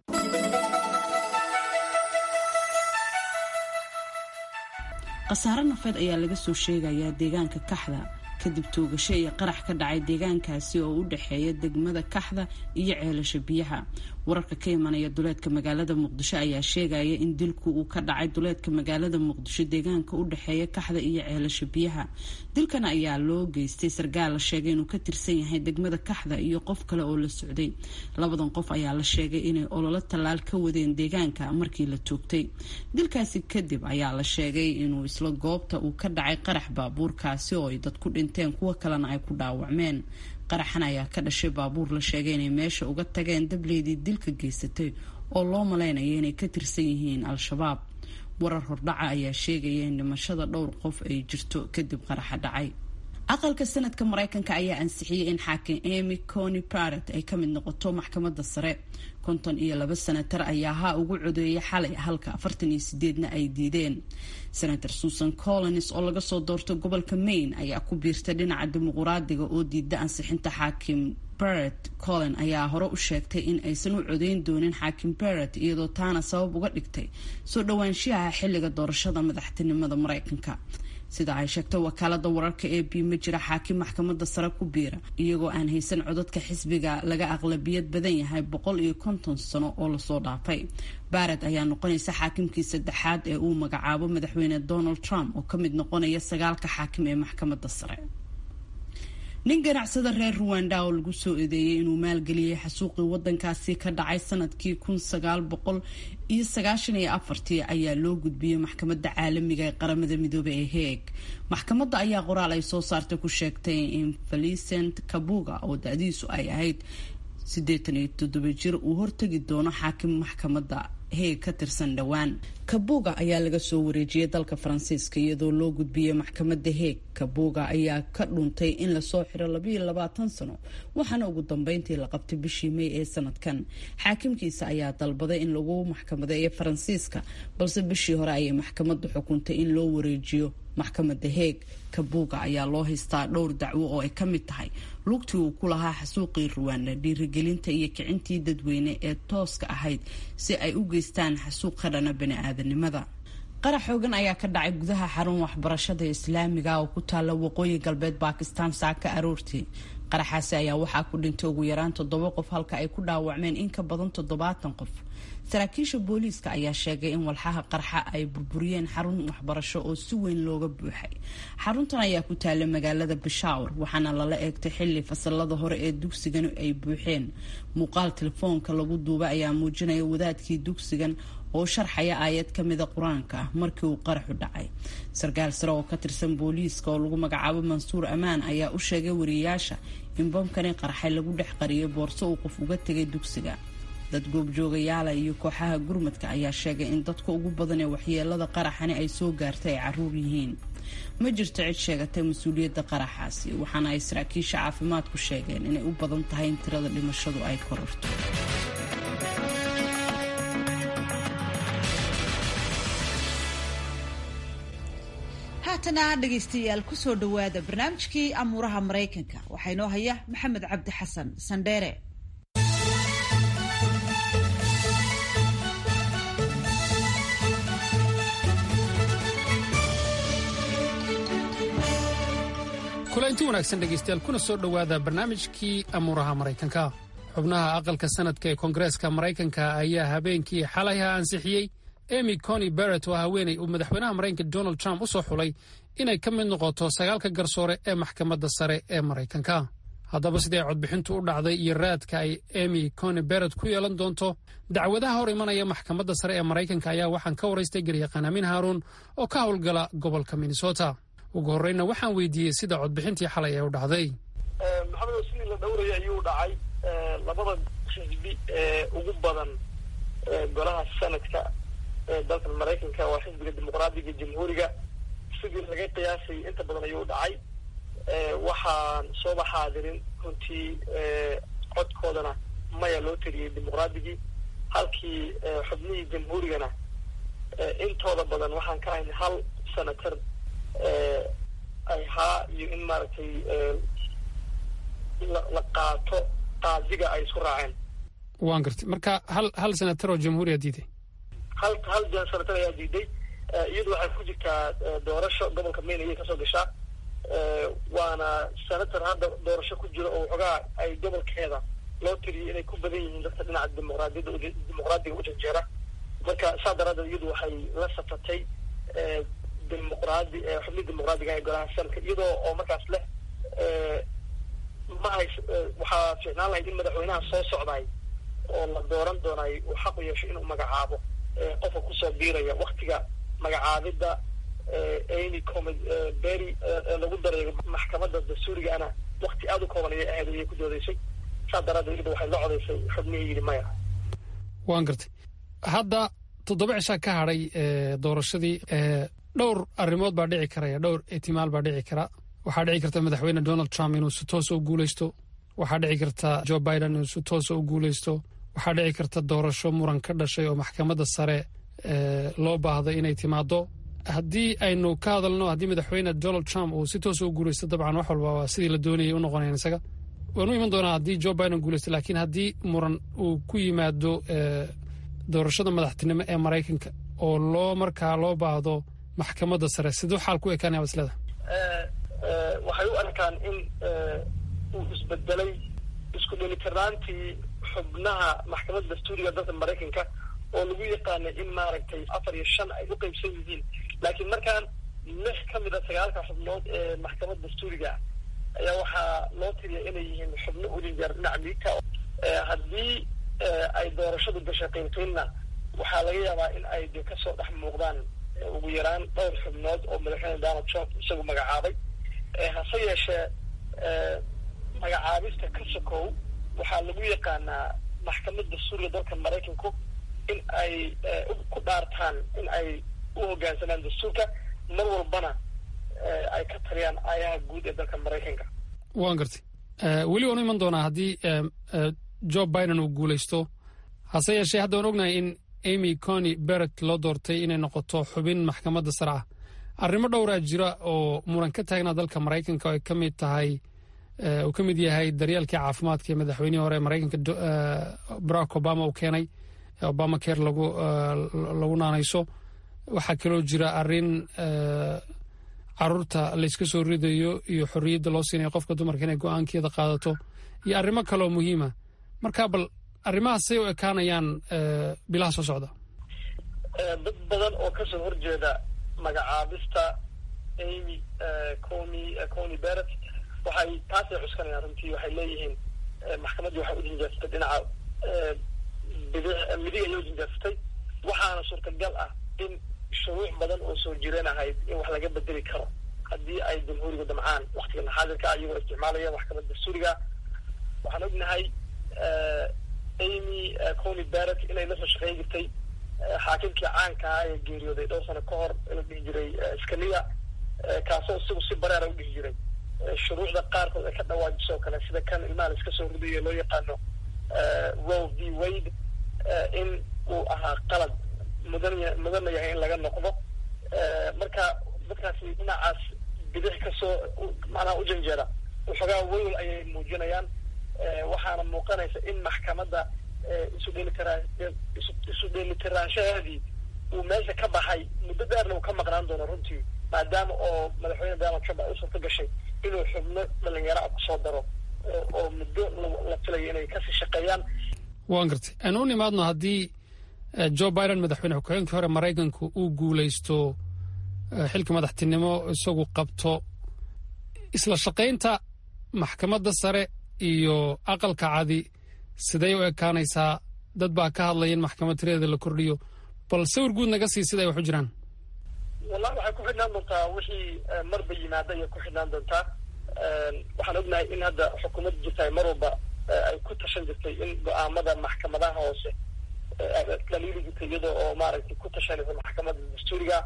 khasaare nafeed ayaa laga soo sheegayaa deegaanka Kaxda kadib toogasho iyo qarax ka dhacay deegaankaasi oo u dhexeeya degmada Kaxda iyo ceelasha biyaha. wararka ka imanaya duleedka magaalada Muqdisho ayaa sheegaya in dilku uu ka dhacay duleedka magaalada Muqdisho deegaanka u dhexeeya Kaxda iyo ceelasha biyaha. dilkan ayaa loo geystay sargaal la sheegay inuu ka tirsan yahay degmada Kaxda iyo qof kale oo la socday. labadan qof ayaa la sheegay inay ololo talaal ka wadeen deegaanka markii la toogtay. dilkaasi kadib ayaa la sheegay inuu isla goobta uu ka dhacay qarax baabuurkaasi oo ay dad ku dhinteen kuwa kalena ay ku dhaawacmeen. qaraxan ayaa ka dhashay baabuur la sheegay inay meesha uga tageen dableedii dilka geysatay oo loo malaynaya inay ka tirsan yihiin al-shabaab. warar hordhaca ayaa sheegaya in dhimashada dhowr qof ay jirto kadib qaraxa dhacay. aqalka sanadka Mareykanka ayaa ansixiyay in xaakim Amy Coney Barrett ay ka mid noqoto maxkamadda sare. 52 senatar ayaa ugu codeeyay xalay halka 48na ay diideen. Senator Susan Collins oo laga soo doorto gobolka Maine ayaa ku biirtay dhinaca dimuqraadiga oo diida ansixinta xaakim Barrett. Collins ayaa hore u sheegtay in aysan u codeyn doonin xaakim Barrett iyadoo taana sabab uga dhigtay soo dhawaanshiyaha xilliga doorashada madaxtinimada Mareykanka. sida ay sheegtay wakaalada wararka AP ma jira xaakim maxkamadda sare ku biira iyagoo aan haysan codadka xisbiga laga aqlabiyad badan yahay 150 sano oo la soo dhaafay. Barrett ayaa noqonaysa xaakimkii saddexaad ee uu magacaabo madaxweyne Donald Trump oo ka mid noqonaya 9 xaakim ee maxkamadda sare. nin ganacsada reer ruwanda oo lagu soo eedeeyey inuu maalgeliyey xasuuqii wadankaasi ka dhacay sanadkii 1994 ayaa loo gudbiyey maxkamadda caalamiga ee qaramada midoobay ee Hague. maxkamadda ayaa qoraal ay soo saartay ku sheegtay in Felicent Kabuga oo da'diisu ay ahayd 87 jir uu hortagi doono xaakim maxkamadda Hague ka tirsan dhawaan. Kabuga ayaa laga soo wareejiyay dalka Faransiiska iyadoo loo gudbiyay maxkamadda Hague. Kabuga ayaa ka dhuntay in la soo xiro 22 sano waxaana ugu dambeyntii la qabtay bishii May ee sanadkan. xaakimkiisa ayaa dalbaday in lagu maxkamadeeyo Faransiiska balse bishii hore ayay maxkamaddu xukuntay in loo wareejiyo maxkamadda Hague. Kabuga ayaa loo haystaa dhowr dacwo oo ay ka mid tahay lugtii uu ku lahaa xasuuqii Rwanda, dhiirigelinta iyo kicintii dadweyne ee tooska ahayd si ay u geystaan xasuuq ka dhana bini'aadanimada. qarax xoogan ayaa ka dhacay gudaha xarun waxbarashada islaamiga oo ku taala waqooyi galbeed Pakistan saaka aroortii. qaraxaasi ayaa waxaa ku dhintay ugu yaraan 7 qof halka ay ku dhaawacmeen in ka badan 70 qof. saraakiisha booliiska ayaa sheegay in walxaha qarxa ay burburiyeen xarun waxbarasho oo si weyn looga buuxay. xaruntan ayaa ku taala magaalada Peshawar waxaana lala eegtay xilli fasalada hore ee dugsigan ay buuxeen. muuqaal telefoonka lagu duubay ayaa muujinaya wadaadkii dugsigan oo sharxaya aayad ka mid ah Quraanka markii uu qaraxu dhacay. sarkaal sare oo ka tirsan booliiska oo lagu magacaabo Mansuur Amaan ayaa u sheegay wariyaasha in bombkani qarxay lagu dhex qariyay boorso uu qof uga tagay dugsiga. dad goobjoogayaal iyo kooxaha gurmadka ayaa sheegay in dadka ugu badan ee waxyeelada qaraxani ay soo gaartay ay caruur yihiin. ma jirto cid sheegatay mas'uuliyadda qaraxaasi waxaana ay saraakiisha caafimaadku sheegeen inay u badan tahay in tirada dhimashadu ay kororto. haatana dhegaystayaal kusoo dhawaada barnaamijkii amuuraha Mareykanka waxaa inoo haya Maxamed Cabdi Xasan Sandheere. kulanti wanaagsan dhegaystayaal kuna soo dhawaada barnaamijkii amuuraha Mareykanka. xubnaha aqalka sanadka ee Koongareeska Mareykanka ayaa habeenkii xalay ansixiyay Amy Coney Barrett oo haweenay uu madaxweynaha Mareykanka Donald Trump u soo xulay inay ka mid noqoto 9 garsoore ee maxkamadda sare ee Mareykanka. haddaba sidee codbixintu u dhacday iyo raadka ay Amy Coney Barrett ku yeelan doonto dacwadaha hor imanaya maxkamadda sare ee Mareykanka ayaa waxaan ka waraystay garyaqaan Amiin Haaruun oo ka howlgala gobolka Minnesota. ugu horreyna waxaan weydiiyey sida codbixintii xalay ay u dhacday. maxamed sidii la dhowrayay ayuu dhacay. labada xisbi ee ugu badan golaha sanadka dalka Mareykanka waa xisbiga dimuqraadiga jamhuuriga. sidii laga qiyaasay inta badan ayuu dhacay. waxaan soo baxaadirin runtii codkoodana maya loo tiriyey dimuqraadigii halkii xubnihii jamhuurigana intooda badan waxaan ka hayn hal senator ay haa iyo in maaragtay la qaato qaadiga ay isku raaceen. waan gartay marka hal senator oo jamhuuriya diiday. hal senator ayaa diiday. iyadu waxay ku jirtaa doorasho gobolka Maine ayay kasoo gashaa. waana senator hadda doorasho ku jiro oo xogaa ay gobolkeeda loo tiriyay inay ku badan yihiin dadka dhinaca dimuqraadiga u janjeera. marka saa daraadeed iyadu waxay la safatay xubnihii dimuqraadiga ee golaha sanadka iyadoo oo markaas leh waxaa fiicnaan lahayd in madaxweynaha soo socday oo la dooran doonay uu xaq u yeesho inuu magacaabo qofka kusoo biiraya waktiga magacaabidda Amy Coney Barrett lagu daray maxkamadda dastuurigaana wakti aad u kooban ayay ahayd ayay ku doodaysay. saa daraadeed iyadu waxay la codaysay xubnihii yidhi maya. waan gartay hadda 7 cisha ka hadhay doorashadii dhowr arrimood baa dhici karaya dhowr ihtimaal baa dhici kara. waxaa dhici karta madaxweyne Donald Trump inuu si toos u guuleysto. waxaa dhici karta Joe Biden inuu si toos u guuleysto. waxaa dhici karta doorasho muran ka dhashay oo maxkamadda sare loo baahday inay timaado. haddii aynu ka hadalno haddii madaxweyne Donald Trump uu si toos u guuleysto dabcan wax walba waa sidii la doonayay u noqonayaan isaga. waanu iman doonaa haddii Joe Biden guuleysto laakiin haddii muran uu ku yimaado doorashada madaxtinimo ee Mareykanka oo loo baahdo maxkamadda sare sidoo xaal ku ekaanaya waslada. waxay u arkaan in uu isbedelay isku dheelitirnaantii xubnaha maxkamadda dastuuriga dalka Mareykanka oo lagu yaqaanay in maaragtay 4 iyo 5 ay u qaybsan yihiin laakiin markaan 6 ka mid ah 9 xubnood ee maxkamadda dastuuriga ayaa waxaa loo tiriya inay yihiin xubno u janjeer dhinaca midigta. Haddii ay doorashadu gashay qiimqiinna waxaa laga yaabaa in ay de kasoo dhex muuqdaan ugu yaraan dhowr xubnood oo madaxweyne Donald Trump isagu magacaabay. Hase yeeshee magacaabista ka sokow waxaa lagu yaqaanaa maxkamadda suuriya dalka Maraykanku in ay ku dhaartaan in ay u hoggaansamaan dastuurka mar walbana ay ka taliyaan aayaha guud ee dalka Maraykanka. waan gartay weli waanu iman doonaa haddii Joe Biden uu guulaysto. hase yeeshee hadda waan ognahay in Amy Coney Barrett loo doortay inay noqoto xubin maxkamadda sare ah. arrimo dhowraa jira oo muran ka taagnaa dalka Maraykanka oo ay ka mid tahay uu ka mid yahay daryeelkii caafimaadka ee madaxweynihii hore Maraykanka Barack Obama uu keenay Obamacare lagu naanayso. waxaa kaloo jira arrin caruurta layska soo ridayo iyo xorriyadda loo siinayo qofka dumarka inay go-aankeeda qaadato iyo arrimo kaloo muhiima. marka bal arrimahaasay u ekaanayaan bilaha soo socda. dad badan oo kasoo horjeeda magacaabista Amy Coney Barrett waxay taasay cuskanayaan runtii. waxay leeyihiin maxkamaddii waxay u janjeersatay dhinaca midig ayay u janjeersatay. waxaana suurtagal ah in shuruuc badan oo soo jireen ahayd in wax laga bedeli karo haddii ay jamhuuriga damcaan waktigan xaadirka ah iyagoo isticmaalaya maxkamadda dastuuriga. waxaan ognahay Amy Coney Barrett inay la soo shaqeyn jirtay xaakimkii caanka ah ee geeriyooday dhowr sano ka hor la dhihi jiray Scalia, kaasoo isagu si bareera u dhihi jiray shuruucda qaarkood ay ka dhawaajiso kale sida kan ilmaha la iska soo ridayo loo yaqaano Roe v. Wade in uu ahaa qalad mudana yahay in laga noqdo. marka dadkaasi dhinacaas bidix kasoo macnaha u janjeera waxoogaa welwel ayay muujinayaan. waxaana muuqanaysa in maxkamadda isu dheelitiraanshaheedii uu meesha ka baxay muddo dheerna uu ka maqnaan doono runtii maadaama oo madaxweyne Donald Trump ay u suurta gashay inuu xubno dhalinyaro ah kusoo daro oo muddo la filayo inay kasii shaqeeyaan. waan gartay aan u nimaadno haddii Joe Biden madaxweyne ku-xigeenkii hore Maraykanku uu guulaysto xilka madaxtinimo isagu qabto isla shaqaynta maxkamadda sare iyo aqalka cadi siday u ekaanaysaa. dad baa ka hadlaya in maxkamad tireeda la kordhiyo. bal sawir guud naga sii sida ay wax u jiraan. wallahi waxay ku xidhnaan doontaa wixii marba yimaada ayay ku xidhnaan doontaa. waxaan ognahay in hadda xukuumadda jirta mar walba ay ku tashan jirtay in go-aamada maxkamadaha hoose daliili jirtay iyadoo oo maaragtay ku tashanaysa maxkamadda dastuuriga.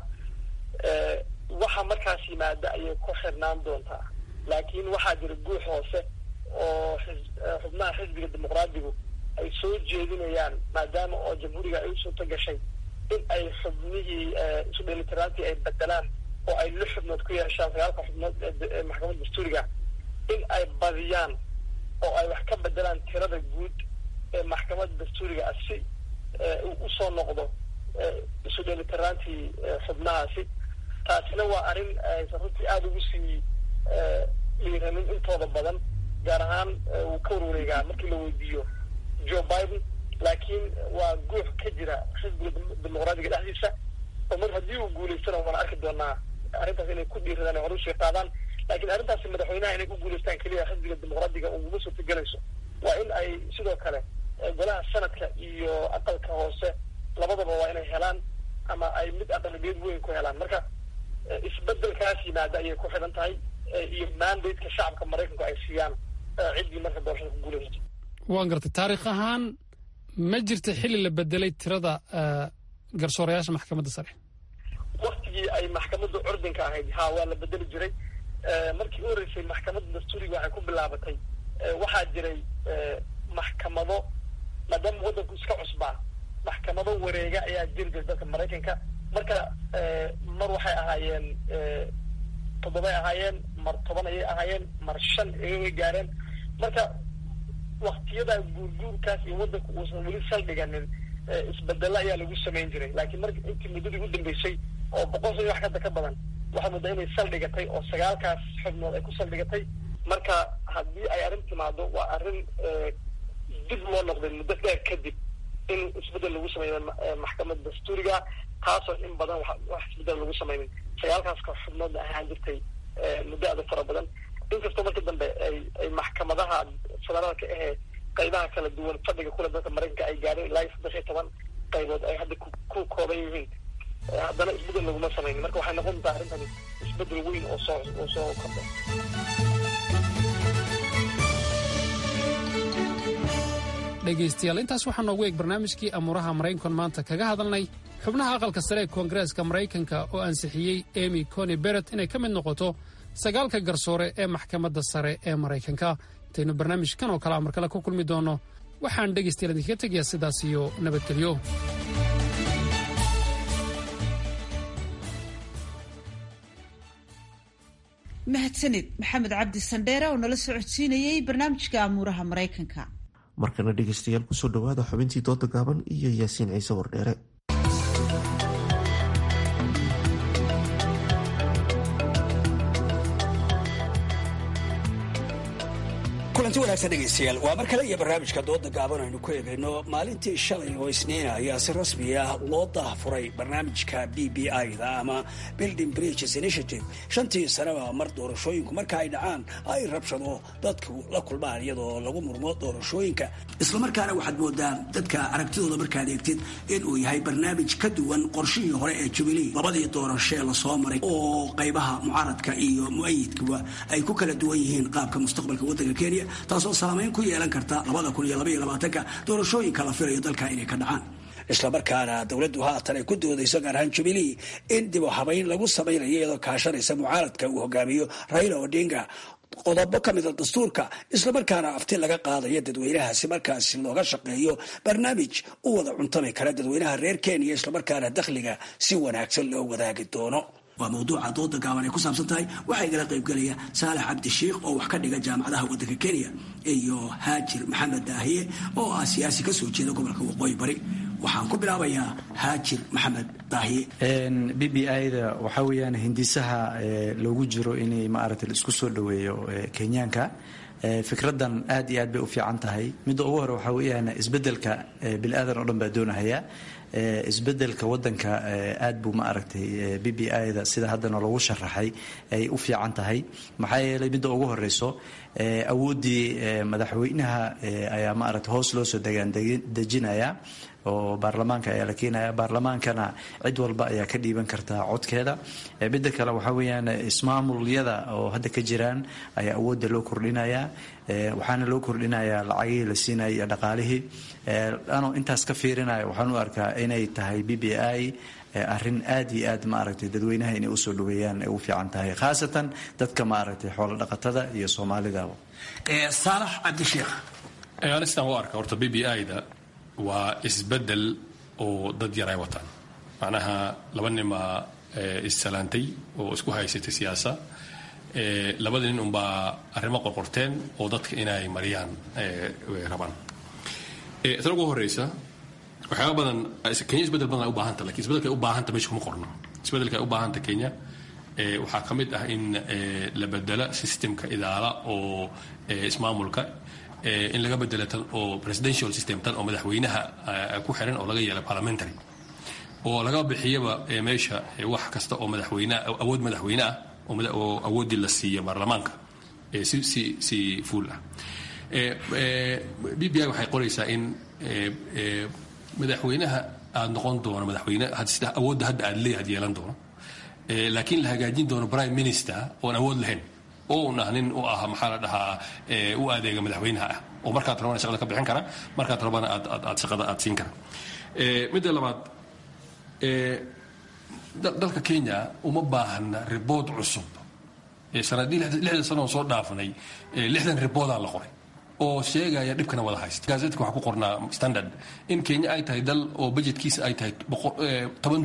waxa markaas yimaada ayay ku xidhnaan doontaa. laakiin waxaa jira guux hoose oo xubnaha xisbiga dimuqraadigu ay soo jeedinayaan maadaama oo jamhuuriga ay u suurta gashay in ay xubnihii isu dheelitiraantii ay bedelaan oo ay 6 xubnood ku yeeshaan 9 xubnood ee maxkamadda dastuuriga in ay badiyaan oo ay wax ka bedelaan tirada guud ee maxkamadda dastuuriga ah si u soo noqdo isu dheelitiraantii xubnahaasi. taasina waa arrin aysan runtii aada ugu sii liiranin intooda badan gaar ahaan uu ka warwareegaa markii la weydiiyo Joe Biden. laakiin waa guux ka jira xisbiga dimuqraadiga dhexdiisa oo mar haddii uu guulaystana waan arki doonaa arrintaas inay ku dhiiradaan ay hore usii qaadaan. laakiin arrintaasi madaxweynaha inay ku guulaystaan keliya xisbiga dimuqraadiga uguma suurtagelayso. waa in ay sidoo kale golaha sanadka iyo aqalka hoose labadaba waa inay helaan ama ay mid aqlabiyad weyn ku helaan. marka isbedelkaas yimaada ayay ku xidhan tahay iyo mandateka shacabka Maraykanku ay siiyaan ciddii marka doorashada ku guulaysato. waan gartay taariikh ahaan ma jirta xilli la bedelay tirada garsoorayaasha maxkamadda sare. waktigii ay maxkamadda curdinka ahayd waa la bedeli jiray. markii u horeysay maxkamadda dastuuriga waxay ku bilaabatay waxaa jiray maxkamado maadaama waddanku iska cusbaa maxkamado wareega ayaa jiri jiray dalka Maraykanka. marka mar waxay ahaayeen 7 ahaayeen mar 10 ayay ahaayeen mar 5 ayay gaareen. marka waktiyada guurguurkaas iyo waddanku uusan weli saldhiganin isbedelo ayaa lagu samayn jiray. laakiin marka intii muddadii u dambeysay oo 100 wax hadda ka badan waxaa muddo inay saldhigatay oo 9kaas xubnood ay ku saldhigatay. marka haddii ay arrin timaado waa arrin dib loo noqday muddo dheer kadib in isbedel lagu sameeyo maxkamadda dastuuriga taasoo in badan wax isbedel lagu sameynin. 9kaas xubnoodna ahaan jirtay muddo aad fara badan. inkastoo marka dambe ay maxkamadaha federaalka ahee qaybaha kala duwan fadhiga kule dalka maraykanka ay gaadheen ilaa 13 qaybood ay hadda ku kooban yihiin, haddana isbedel laguma samaynin. marka waxay noqon doontaa arrintani isbedel weyn oo soo kordha. dhegaystayaal, intaas waxaa noogu eeg barnaamijkii amuuraha maraykankan maanta kaga hadalnay xubnaha aqalka sare ee koongareeska maraykanka oo ansixiyey Amy Coney Barrett inay ka mid noqoto 9 garsoore ee maxkamadda sare ee maraykanka. intaynu barnaamijkan oo kale amar kale ku kulmi doonno, waxaan dhegaystayaal idinkaga tegayaa sidaas iyo nabadgelyo. mahadsanid maxamed cabdi sandheere oo nala socodsiinayey barnaamijka amuuraha maraykanka. markana dhegaystayaal kusoo dhawaada xubintii dooda gaaban iyo yaasiin ciise wardheere. kulanti wanaagsan dhegaystayaal, waa mar kale iyo barnaamijka dooda gaaban aynu ku eegayno. maalintii shalay oo isniina ayaa si rasmi ah loo daahfuray barnaamijka BBI-da ama Building Bridges Initiative. 5 sanaba mar doorashooyinku marka ay dhacaan ay rabshado dadku la kulmaan iyadoo lagu murmo doorashooyinka. isla markaana waxaad moodaa dadka aragtidooda markaad eegtid inuu yahay barnaamij ka duwan qorshihii hore ee Jubilee, labadii doorasho ee lasoo maray oo qaybaha mucaaradka iyo mu'ayidkuba ay ku kala duwan yihiin qaabka mustaqbalka waddanka Kenya, taasoo saameyn ku yeelan karta 2022 doorashooyinka la filayo dalka inay ka dhacaan. isla markaana dowladdu haatan ay ku doodayso gaar ahaan Jubilee in dib u habayn lagu samaynayo iyadoo kaashanaysa mucaaradka uu hogaamiyo Raila Odinga qodobo ka mida dastuurka, isla markaana afti laga qaadayo dadweynaha si markaasi looga shaqeeyo barnaamij u wada cuntami kara dadweynaha reer Kenya, isla markaana dakhliga si wanaagsan loo wadaagi doono. waa mawduuca dooda gaaban ay ku saabsan tahay. waxaa igala qaybgelaya Saalax Cabdi Sheekh oo wax ka dhiga jaamacadaha waddanka Kenya iyo Haajir Maxamed Daahiye oo ah siyaasi ka soo jeeda gobolka Waqooyi Bari. waxaan ku bilaabayaa Haajir Maxamed Daahiye. BBI-da waxa weeyaan hindisaha loogu jiro inay maaragtay isku soo dhaweeyo Kenyaanka. fikradan aad iyo aad bay u fiican tahay. midda ugu hore waxa weeyaan isbedelka bilaadan oo dhan baa doonahaya. isbedelka wadanka aad buu ma aragtay BBI-da sida haddana lagu sharaxay ay u fiican tahay. maxaa yeelay midda ugu horeyso awoodii madaxweynaha ayaa ma aragtay hoos loo soo dejinaya oo baarlamaanka ayaa la keenaya. baarlamaankana cid walba ayaa ka dhiiban kartaa codkeeda. midda kale waxa weeyaan ismaamulyada oo hadda ka jiraan ayaa awoodda loo kordhinaya. waxaana loo kordhinayaa lacagihii la siinaya iyo dhaqaalihii. anoo intaas ka fiirinaya waxaan u arkaa inay tahay BBI arrin aad iyo aad maaragtay dadweynaha inay usoo dhaweeyaan ay u fiican tahay, khaasatan dadka maaragtay xoolo dhaqatada iyo Soomaalidaba. Saalax Cabdi Sheekh. anistan u arka horta BBI-da waa isbedel oo dad yar ay wataan. macnaha laba nima is-salaantay oo isku haysatay siyaasa. labada nin unbaa arrimo qorqorteen oo dadka inay mariyaan rabaan. tan ugu horeysa waxyaaba badan Kenya isbedel badan ay u baahanta, laakiin isbedelka ay u baahanta meesha kuma qorno. isbedelka ay u baahanta Kenya waxaa ka mid ah in la bedela systemka idaala oo ismaamulka, in laga bedelo tan oo presidential system, tan oo madaxweynaha ku xiran oo laga yeelo parliamentary, oo laga bixiyaba meesha wax kasta oo madaxweynaha awood madaxweyne ah oo awoodii la siiyo baarlamaanka si fuul ah. BBI waxay qoraysaa in madaxweynaha aad noqon doono madaxweyne sida awoodda hadda aad leeyahay yeelan doono, laakiin la hagaajin doono prime minister oon awood lahayn oo ah nin u ah maxaa la dhahaa u adeega madaxweynaha ah oo markaad rabana shaqada ka bixin kara, markaad rabana aad shaqada aad siin kara. midda labaad, dalka Kenya uma baahna report cusub. sanadii 6 sano oo soo dhaafnay 60 report la qoray oo sheegaya dhibkana wada haysta. gaazeedka waxa ku qornaa standard in Kenya ay tahay dal oo budgetkiisa ay tahay 10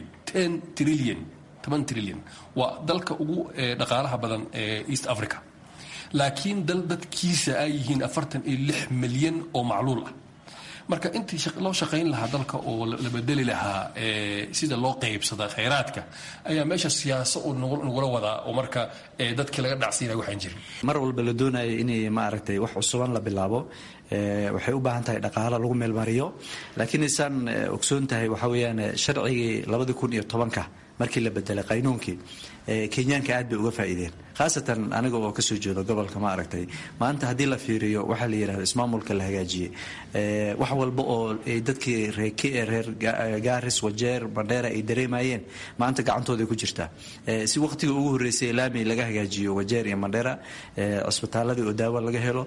trillion waa dalka ugu dhaqaalaha badan ee East Africa, laakiin dadkiisa ay yihiin 46 milyan oo macluul ah. marka intii loo shaqayn lahaa dalka oo la bedeli lahaa sida loo qaybsada khayraadka ayaa meesha siyaasad oo nagula wadaa oo marka dadkii laga dhacsiinaya waxaan jirin. mar walba la doonayo inay maaragtay wax cusuban la bilaabo waxay u baahan tahay dhaqaale lagu meelmariyo, laakiin isaan ogsoon tahay waxa weeyaan sharcigii 2010 markii la bedelay qaynuunkii kenyaanka aad bay uga faa'iideen khaasatan aniga oo kasoo jeedo gobolka ma aragtay maanta haddii la fiiriyo waxaa la yidhahda ismaamulka la hagaajiyey wax walba oo dadkii reer gaaris wajeer bandheera ay dareemayeen maanta gacantooday ku jirtaa si waqtiga ugu horreysay laami laga hagaajiyo wajeer iyo mandheera cisbitaaladii oo daawo laga helo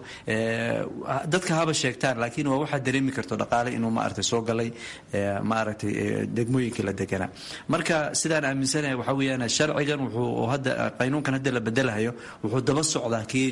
dadka haba sheegtaan laakiin waa waxaa dareemi karto dhaqaale inuu maaragtay soo galay maaragtay degmooyinkii la deganaa marka sidaan aaminsanahay waxaa weeyaan sharcigan wuxuu hadda qaynuunkan hadda la bedelahayo wuxuu daba socdaa kii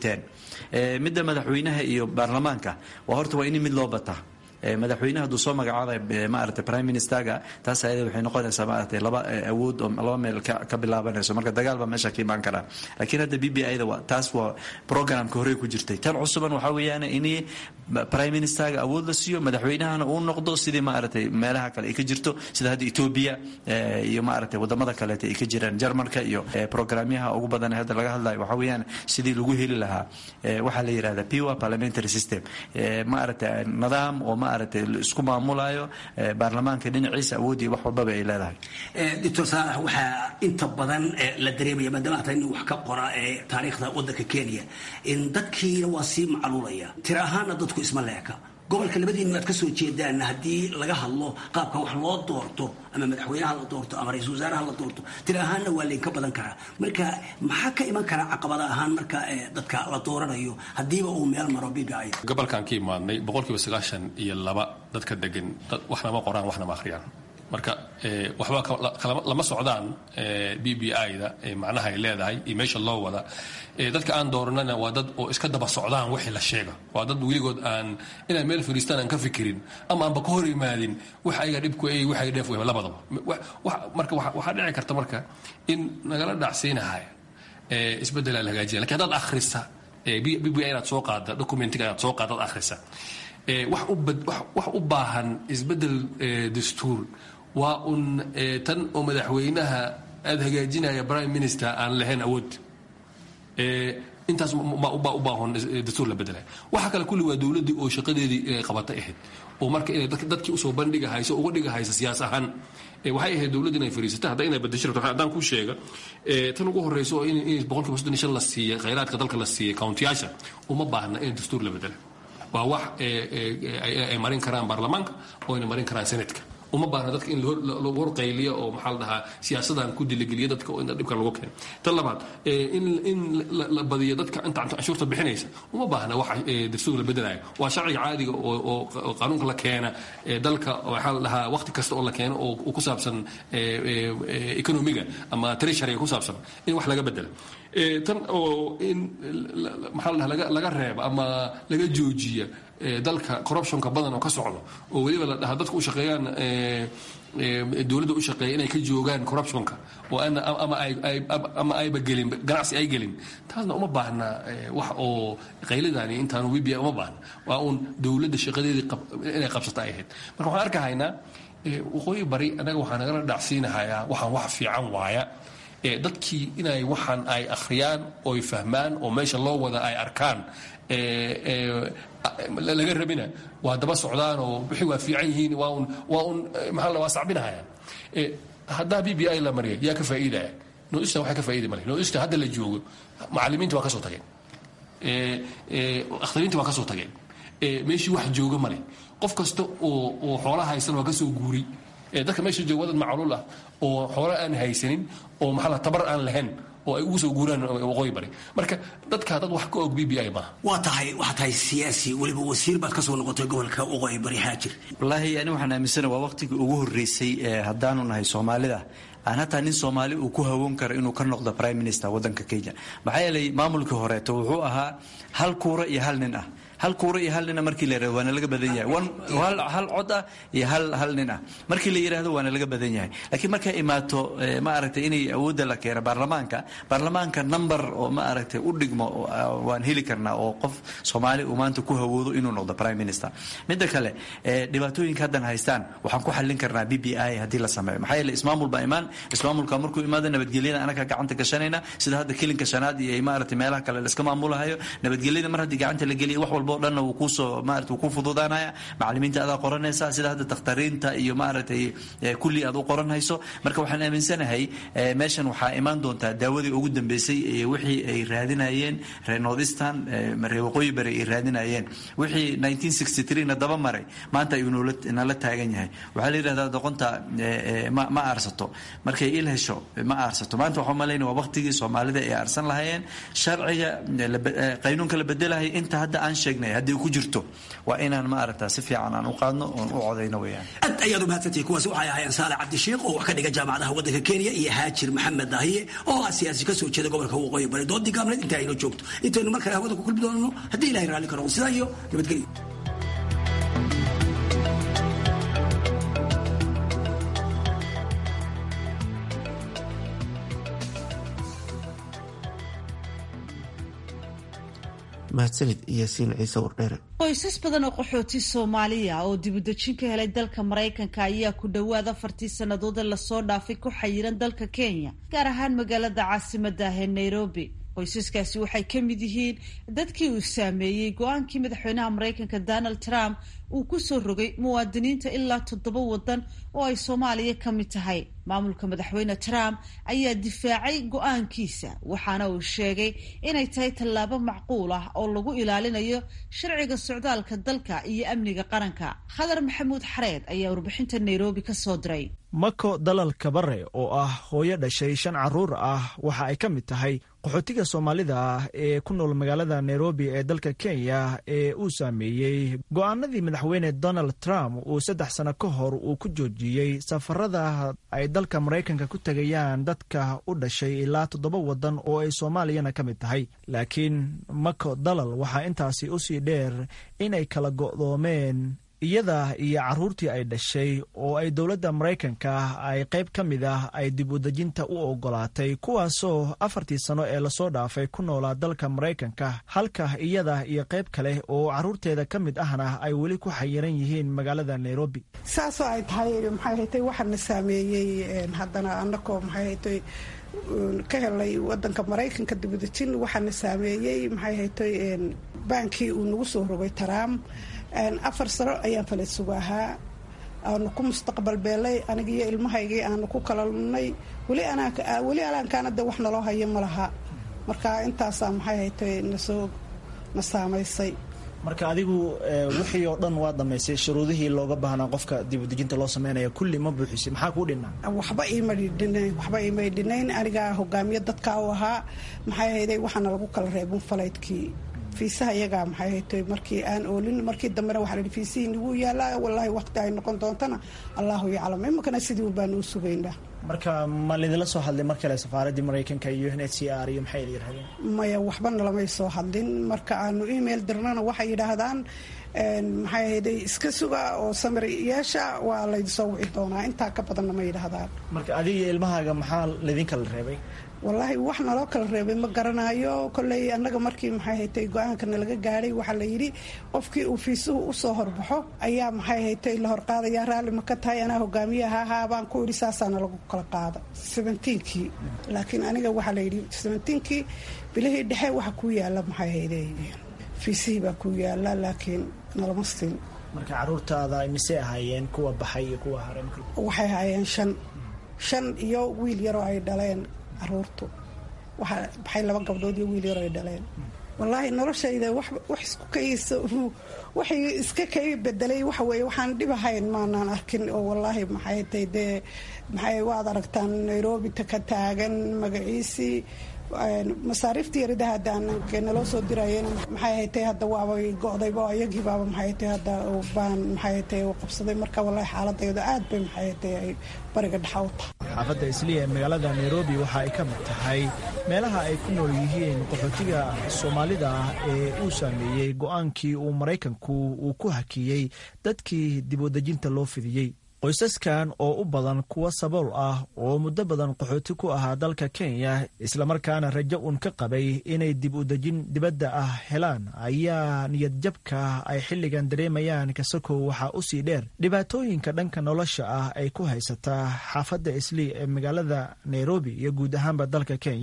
2010 midda madaxweynaha iyo baarlamaanka waa horta waa in mid loo bataa madaxweynaha hadduu soo magacaabay maaragtay prime ministerga taas ayada waxay noqonaysaa maaragtay laba awood oo laba meel ka bilaabanayso marka dagaal baa meesha ka imaan karaa laakiin hadda BBI-da taas waa programka hore ku jirtay tan cusuban waxaa weeyaan in prime ministerga awood la siiyo madaxweynahana uu noqdo sidii maaragtay meelaha kale ay ka jirto sida hadda Ethiopia iyo maaragtay wadamada kale ay ka jiraan Jarmalka iyo programyaha ugu badan hadda laga hadlayo waxaa weeyaan sidii lagu heli lahaa waxa la yiraahdaa pure parliamentary system maaragtay nidaam oo isku maamulayo baarlamaanka dhinaciisa awoodii wax walbaba ay leedahay doctor saalax waxaa inta badan la dareemaya maadaama hata inuu wax ka qora taariikhda waddanka Kenya in dadkiina waa sii macluulaya tira ahaana dadku isma leeka gobolka labadiina aad ka soo jeedaan haddii laga hadlo qaabka wax loo doorto ama madaxweynaha la doorto ama ra'iisul wasaaraha la doorto tira ahaana waa leen ka badan karaa marka maxaa ka iman kara caqabada ahaan marka dadka la dooranayo hadiiba uu meel maro BBI gobolkan ka imaadnay 92% dadka degan waxna ma qoraan waxna ma akhriyaan marka waxba lama socdaan BBI-da macnaha ay leedahay iyo meesha loo wada dadka aan dooranana waa dad oo iska daba socdaan wixii la sheega waa dad weligood aan inay meel fadhiistaan aan ka fikirin ama aanba ka hor imaadin wax ayaga dhibku ay waxay dheef weyn labadaba marka waxaa dhici karta marka in nagala dhacsiinahay isbedel la hagaajiya laakiin dad akhrista BBI inaad soo qaada documentiga inaad soo qaadad akhrisa wax u baahan isbedel dastuur waa un tan oo madaxweynaha aad hagaajinaya prime minister aan lahayn awood intaas ma u baahan dastuur la bedelay waxa kale kulli waa dawladii oo shaqadeedii qabatay ahayd oo marka inay dadkii usoo bandhigahayso uga dhigahaysa siyaas ahaan waxay ahayd dawladda inay fariisata hadda inay bedesho haddaan kuu sheega tan ugu horreyso oo in 35% la siiyay khayraadka dalka la siiyay countiyaasha uma baahna in dastuur la bedelo waa wax ay marin karaan baarlamaanka oo ay marin karaan senatka uma baahna dadka in lagu horqayliyo oo maxaa la dhahaa siyaasadan ku diligeliya dadka oo in dhibka lagu keeno tan labaad in la badiyo dadka inta canshuurta bixinaysa uma baahna wax dastuur la bedelayo waa sharciga caadiga oo qaanuunka la keena dalka waxaa la dhahaa waqti kasta oo la keeno oo ku saabsan economiga ama treasury ku saabsan in wax laga bedelo tan oo in maxaa la dhahaa laga reebo ama laga joojiya dalka corruptionka badan oo ka socdo oo weliba la dhahaa dadka u shaqeeyaan dawladda u shaqeeya inay ka joogaan corruptionka oo ama ayba gelin ganacsi ay gelin taasna uma baahna wax oo qaylidaani intaanu BBI uma baahna waa uun dawladda shaqadeedii inay qabsata ay ahayd marka waxaan arkahaynaa waqooyi bari anaga waxaa nagala dhacsiinahayaa waxaan wax fiican waaya dadkii inay waxaan ay akhriyaan ooy fahmaan oo meesha loo wada ay arkaan laga rabina waa daba socdaan oo wixii waa fiican yihiin waa un maxaa la waa sacbinahayaan haddaa BBI la mariyay yaa ka faa'iidaya noista waxay ka faa'iidi male noista hadda la joogo macallimiinta waa ka soo tageen akhtariinta waa ka soo tageen meeshii wax jooga male qof kasta oo xoolaha haysan waa ka soo guuri dadka meesha jooga wadad macluul ah oo xoolo aan haysanin oo maxaa la tabar aan lahayn oo ay ugu soo guuraan waqooyi bari marka dadka dad wax ka og BBI maaha waxaa tahay siyaasi weliba wasiir baad ka soo noqotay gobolka waqooyi bari haajir wallaahi ani waxaan aaminsanahay waa waqtigii ugu horreysay haddaanu nahay soomaalida aan hataa nin Soomaali uu ku hawoon karo inuu ka noqdo prime minister waddanka Kenya maxaa yeelay maamulkii horeeto wuxuu ahaa hal kuura iyo hal nin ah hal kuura iyo hal nin markii la yiraahdo waana laga badan yahay hal cod ah iyo hal nin ah markii la yiraahdo waana laga badan yahay laakiin marka imaato ma aragtay inay awoodda la keeno baarlamaanka number oo ma aragtay u dhigmo waan heli karnaa oo qof Soomaali uu maanta ku hawoodo inuu noqdo prime minister midda kale dhibaatooyinka haddan haystaan waxaan ku xallin karnaa BBI haddii la sameeyo maxaa yeelay ismaamulka markuu imaado nabadgelyada anaga gacanta gashanayna sida hadda kilinka shanaad iyo ma aragtay meelaha kale la iska maamulahayo nabadgelyada mar haddii gacanta la geliyo wax walba oo dhanna wuu ku fududaanaya. macallimiinta adaa qoranaysa sida hadda dakhtariinta iyo maaragtay kulli aad u qoranayso. marka waxaan aaminsanahay meeshan waxaa imaan doontaa daawadii ugu dambeysay wixii ay raadinayeen reer Northeastern reer waqooyi bari ay raadinayeen wixii 1963 na daba maray maanta ayuu nala taagan yahay. waxaa la yidhahdaa doqonta ma aarsato markay il hesho ma aarsato. maanta waxaan malaynaya waa waqtigii Soomaalida ay aarsan lahaayeen. sharciga qaynuunka la bedelahay inta hadda aan sheegnay haddii ku jirto waa inaan ma aragtaa si fiican aan u qaadno oon u codayno weeyaan. aad ayaad u mahadsantihiin. kuwaasi waxay ahaayeen Saale Cabdi Sheekh oo wax ka dhiga jaamacadaha waddanka Kenya iyo Haajir Maxamed Dahiye oo ah siyaasi ka soo jeeda gobolka waqooyi bari. doodii gaabneed inta aynu joogto intaynu mar kale hawada ku kulmi doono haddii Ilaahay raalli ka noqdo. sidaa iyo nabadgelyo. mahadsanid yaasiin ciise wardheere. qoysas badan oo qaxooti Soomaaliya oo dibudejin ka helay dalka Mareykanka ayaa ku dhawaad 4 sannadood lasoo dhaafay ku xayiran dalka Kenya, gaar ahaan magaalada caasimadda ah ee Nairobi. qoysaskaasi waxay ka mid yihiin dadkii uu saameeyey go-aankii madaxweynaha Mareykanka Donald Trump uu ku soo rogay muwaadiniinta ilaa 7 wadan oo ay Soomaaliya ka mid tahay. maamulka madaxweyne Trump ayaa difaacay go-aankiisa waxaana uu sheegay inay tahay tallaabo macquul ah oo lagu ilaalinayo sharciga socdaalka dalka iyo amniga qaranka. Khadar Maxamuud Xareed ayaa warbixinta Nairobi ka soo diray. Mako Dalal Kabare oo ah hooyo dhashay 5 caruur ah waxa ay ka mid tahay qaxootiga Soomaalida ah ee ku nool magaalada Nairobi ee dalka Kenya ee uu saameeyey go-aanadii madaxweyne Donald Trump uu 3 sano ka hor uu ku joojiyey safarada ay dalka Mareykanka ku tagayaan dadka u dhashay ilaa 7 wadan oo ay Soomaaliyana ka mid tahay. laakiin Mako Dalal waxa intaasi u sii dheer inay kala go'doomeen iyada iyo caruurtii ay dhashay oo ay dowladda Mareykanka ay qayb ka mid ah ay dib u dejinta u ogolaatay, kuwaasoo 4 sano ee lasoo dhaafay ku noolaa dalka Mareykanka, halka iyada iyo qayb kale oo caruurteeda ka mid ahna ay weli ku xayiran yihiin magaalada Nairobi. saasoo ay tahay maxay haytay waxaana saameeyey haddana annagoo maxay haytay ka helay wadanka Mareykanka dib u dejin waxaana saameeyey maxay haytay baankii uu nagu soo rogay Trump. 4 sano ayaan fala sugahaa aanu ku mustaqbal beelay aniga iyo ilmahaygii aanu ku kala lunay weli alaankaanada wax naloo hayo ma laha. marka intaasaa maxay haytay na saamaysay. marka adigu wixii oo dhan waa dhamaysay shuruudihii looga baahnaa qofka dib u dejinta loo sameeyo kulli ma buuxisay, maxaa kuu dhinaa? waxba iima dhinayn aniga hogaamiye dadka u ahaa. maxay hayday waxaana lagu kala reebin falaydkii fiisaha iyagaa maxay haytay markii aan oolin. markii dambena waxaa la yidhi fiisihii nagu yaalaa wallaahi waqti ay noqon doontana allahu yaclam. iminkana sidii baan u sugaynaa. marka ma lidinla soo hadlay mar kale safaaraddii Mareykanka iyo UNHCR iyo maxay yidhahdeen? maya waxba nalamay soo hadlin. marka aanu email dirnana waxay yidhaahdaan maxay hayday iska suga oo samir yeesha waa laydsoo wici doonaa. intaa ka badanna ma yidhaahdaan. marka adiga iyo ilmahaaga maxaa laydin kala reebay? wallaahi wax naloo kala reebay ma garanayo. kolley annaga markii maxay haytay go-aankana laga gaadhay waxaa la yidhi qofkii uu fiisuhu usoo horbaxo ayaa maxay haytay la horqaadayaa raalli ma ka tahay anaa hogaamiyaha ahaa baan ku idhi saasaana lagu kala qaada 17kii. laakiin aniga waxaa la yidhi 17kii bilihii dhexe waxa ku yaala maxay hayday fiisihii baa ku yaala laakiin nalama siin. marka caruurtaada imise ahaayeen kuwa baxay iyo kuwa haray? waxay ahaayeen 5 iyo wiil yaroo ay dhaleen. caruurtu waxaa baxay 2 gabdhood iyo wiil yar ay dhaleen. wallaahi noloshayda wax isku kayso waxay iska kay bedelay waxa weeye waxaan dhib ahayn maanaan arkin oo wallaahi maxay tahay dee maxay waad aragtaan Nairobi ka taagan magaciisii masaariiftii yarida hadaan naloo soo dirayeen maxay haytay hadda waaba go'dayba ayagii baaba maxay haytay hadda baan maxay haytay u qabsaday. marka wallaahi xaaladayda aad bay maxay haytay ay bariga dhexa u tahay. xaafadda Isliya ee magaalada Nairobi waxa ay ka mid tahay meelaha ay ku nool yihiin qaxootiga Soomaalida ee uu saameeyey go-aankii uu Mareykanku uu ku hakiyey dadkii dib u dejinta loo fidiyey. qoysaskan oo u badan kuwa sabool ah oo muddo badan qaxooti ku ahaa dalka Kenya islamarkaana rajo un ka qabay inay dib u dejin dibadda ah helaan ayaa niyad jabka ay xilligan dareemayaan kasakow waxaa u sii dheer dhibaatooyinka dhanka nolosha ah ay ku haysataa xaafadda Isli ee magaalada Nairobi iyo guud ahaanba dalka Kenya.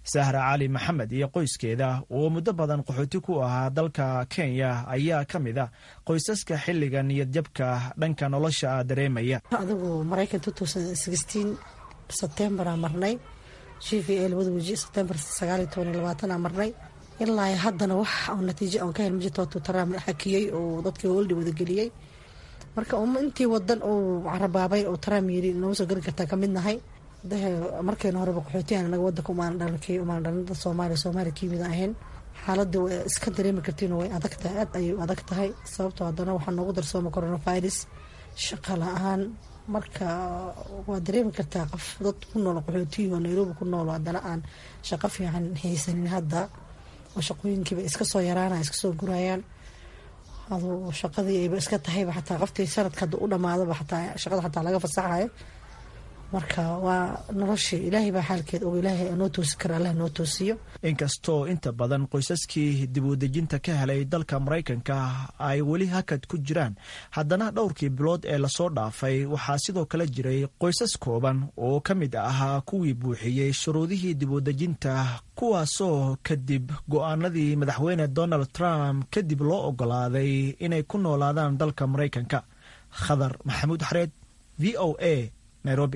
sahra cali maxamed iyo qoyskeeda oo muddo badan qaxooti ku ahaa dalka Kenya ayaa ka mid ah qoysaska xilligan niyadjabka dhanka nolosha dareemaya. adigu Mareykanka 2016 September marnay GVL wadawji September 19 marnay ilaa haddana wax oo natiijo aan ka helin jirto Trump xakiyay oo dadkii waldi wada galiyay marka intii wadan oo carabaabay oo Trump yiri noo soo gali kartaa kamid nahay markeen hore qaxootiyan anaga wadanka uma dhalin Soomaaliya kiimida ahayn xaaladda iska dareemi kartiin way adag tahay aad ay adag tahay sababtoo haddana waxaa noogu darsooma coronavirus shaqo la'aan marka waa dareemi kartaa qof dad ku nool qaxootiyo Nairobi ku nool haddana aan shaqo fiican haysanin hadda oo shaqooyinkiiba iska soo yaraanayaan iska soo gurayaan adoo shaqadii ay iska tahay xataa qoftii sanadka u dhamaado xataa shaqada xataa laga fasaxayo marka waa noloshii ilaahay baa xaalkeed oo ilaahay noo toosi kara Allah noo toosiyo. inkastoo inta badan qoysaskii dib u dejinta ka helay dalka Mareykanka ay weli hakad ku jiraan haddana dhowrkii bilood ee lasoo dhaafay waxaa sidoo kale jiray qoysas kooban oo ka mid ahaa kuwii buuxiyey shuruudihii dib u dejinta kuwaasoo kadib go'aanadii madaxweyne Donald Trump kadib loo ogolaaday inay ku noolaadaan dalka Mareykanka. Khadar Maxamuud Xareed VOA Nairobi.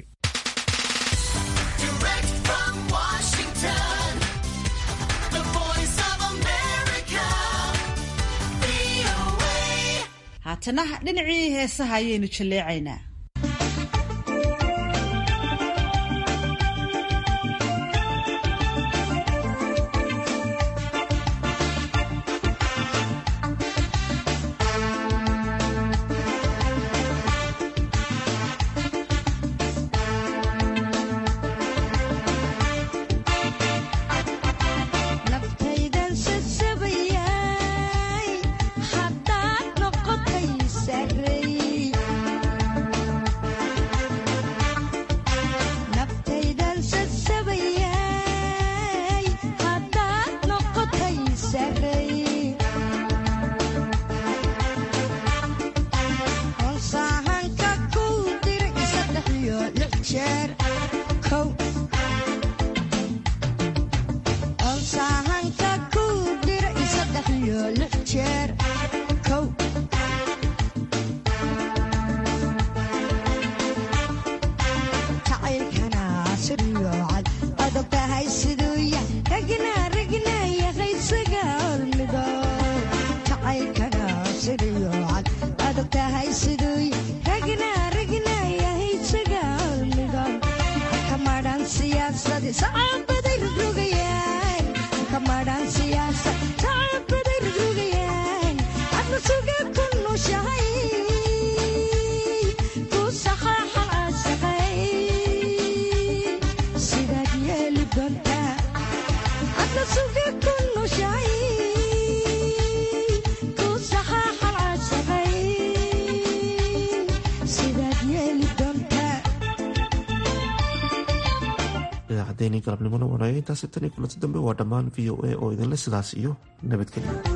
haatana dhinacii heesaha ayaynu jaleecaynaa. idaacaddeeni galabnimona wanaagay intaasi tan iyo kulanti dambe waa dhammaan VOA oo idinle sidaas iyo nabadgelyo.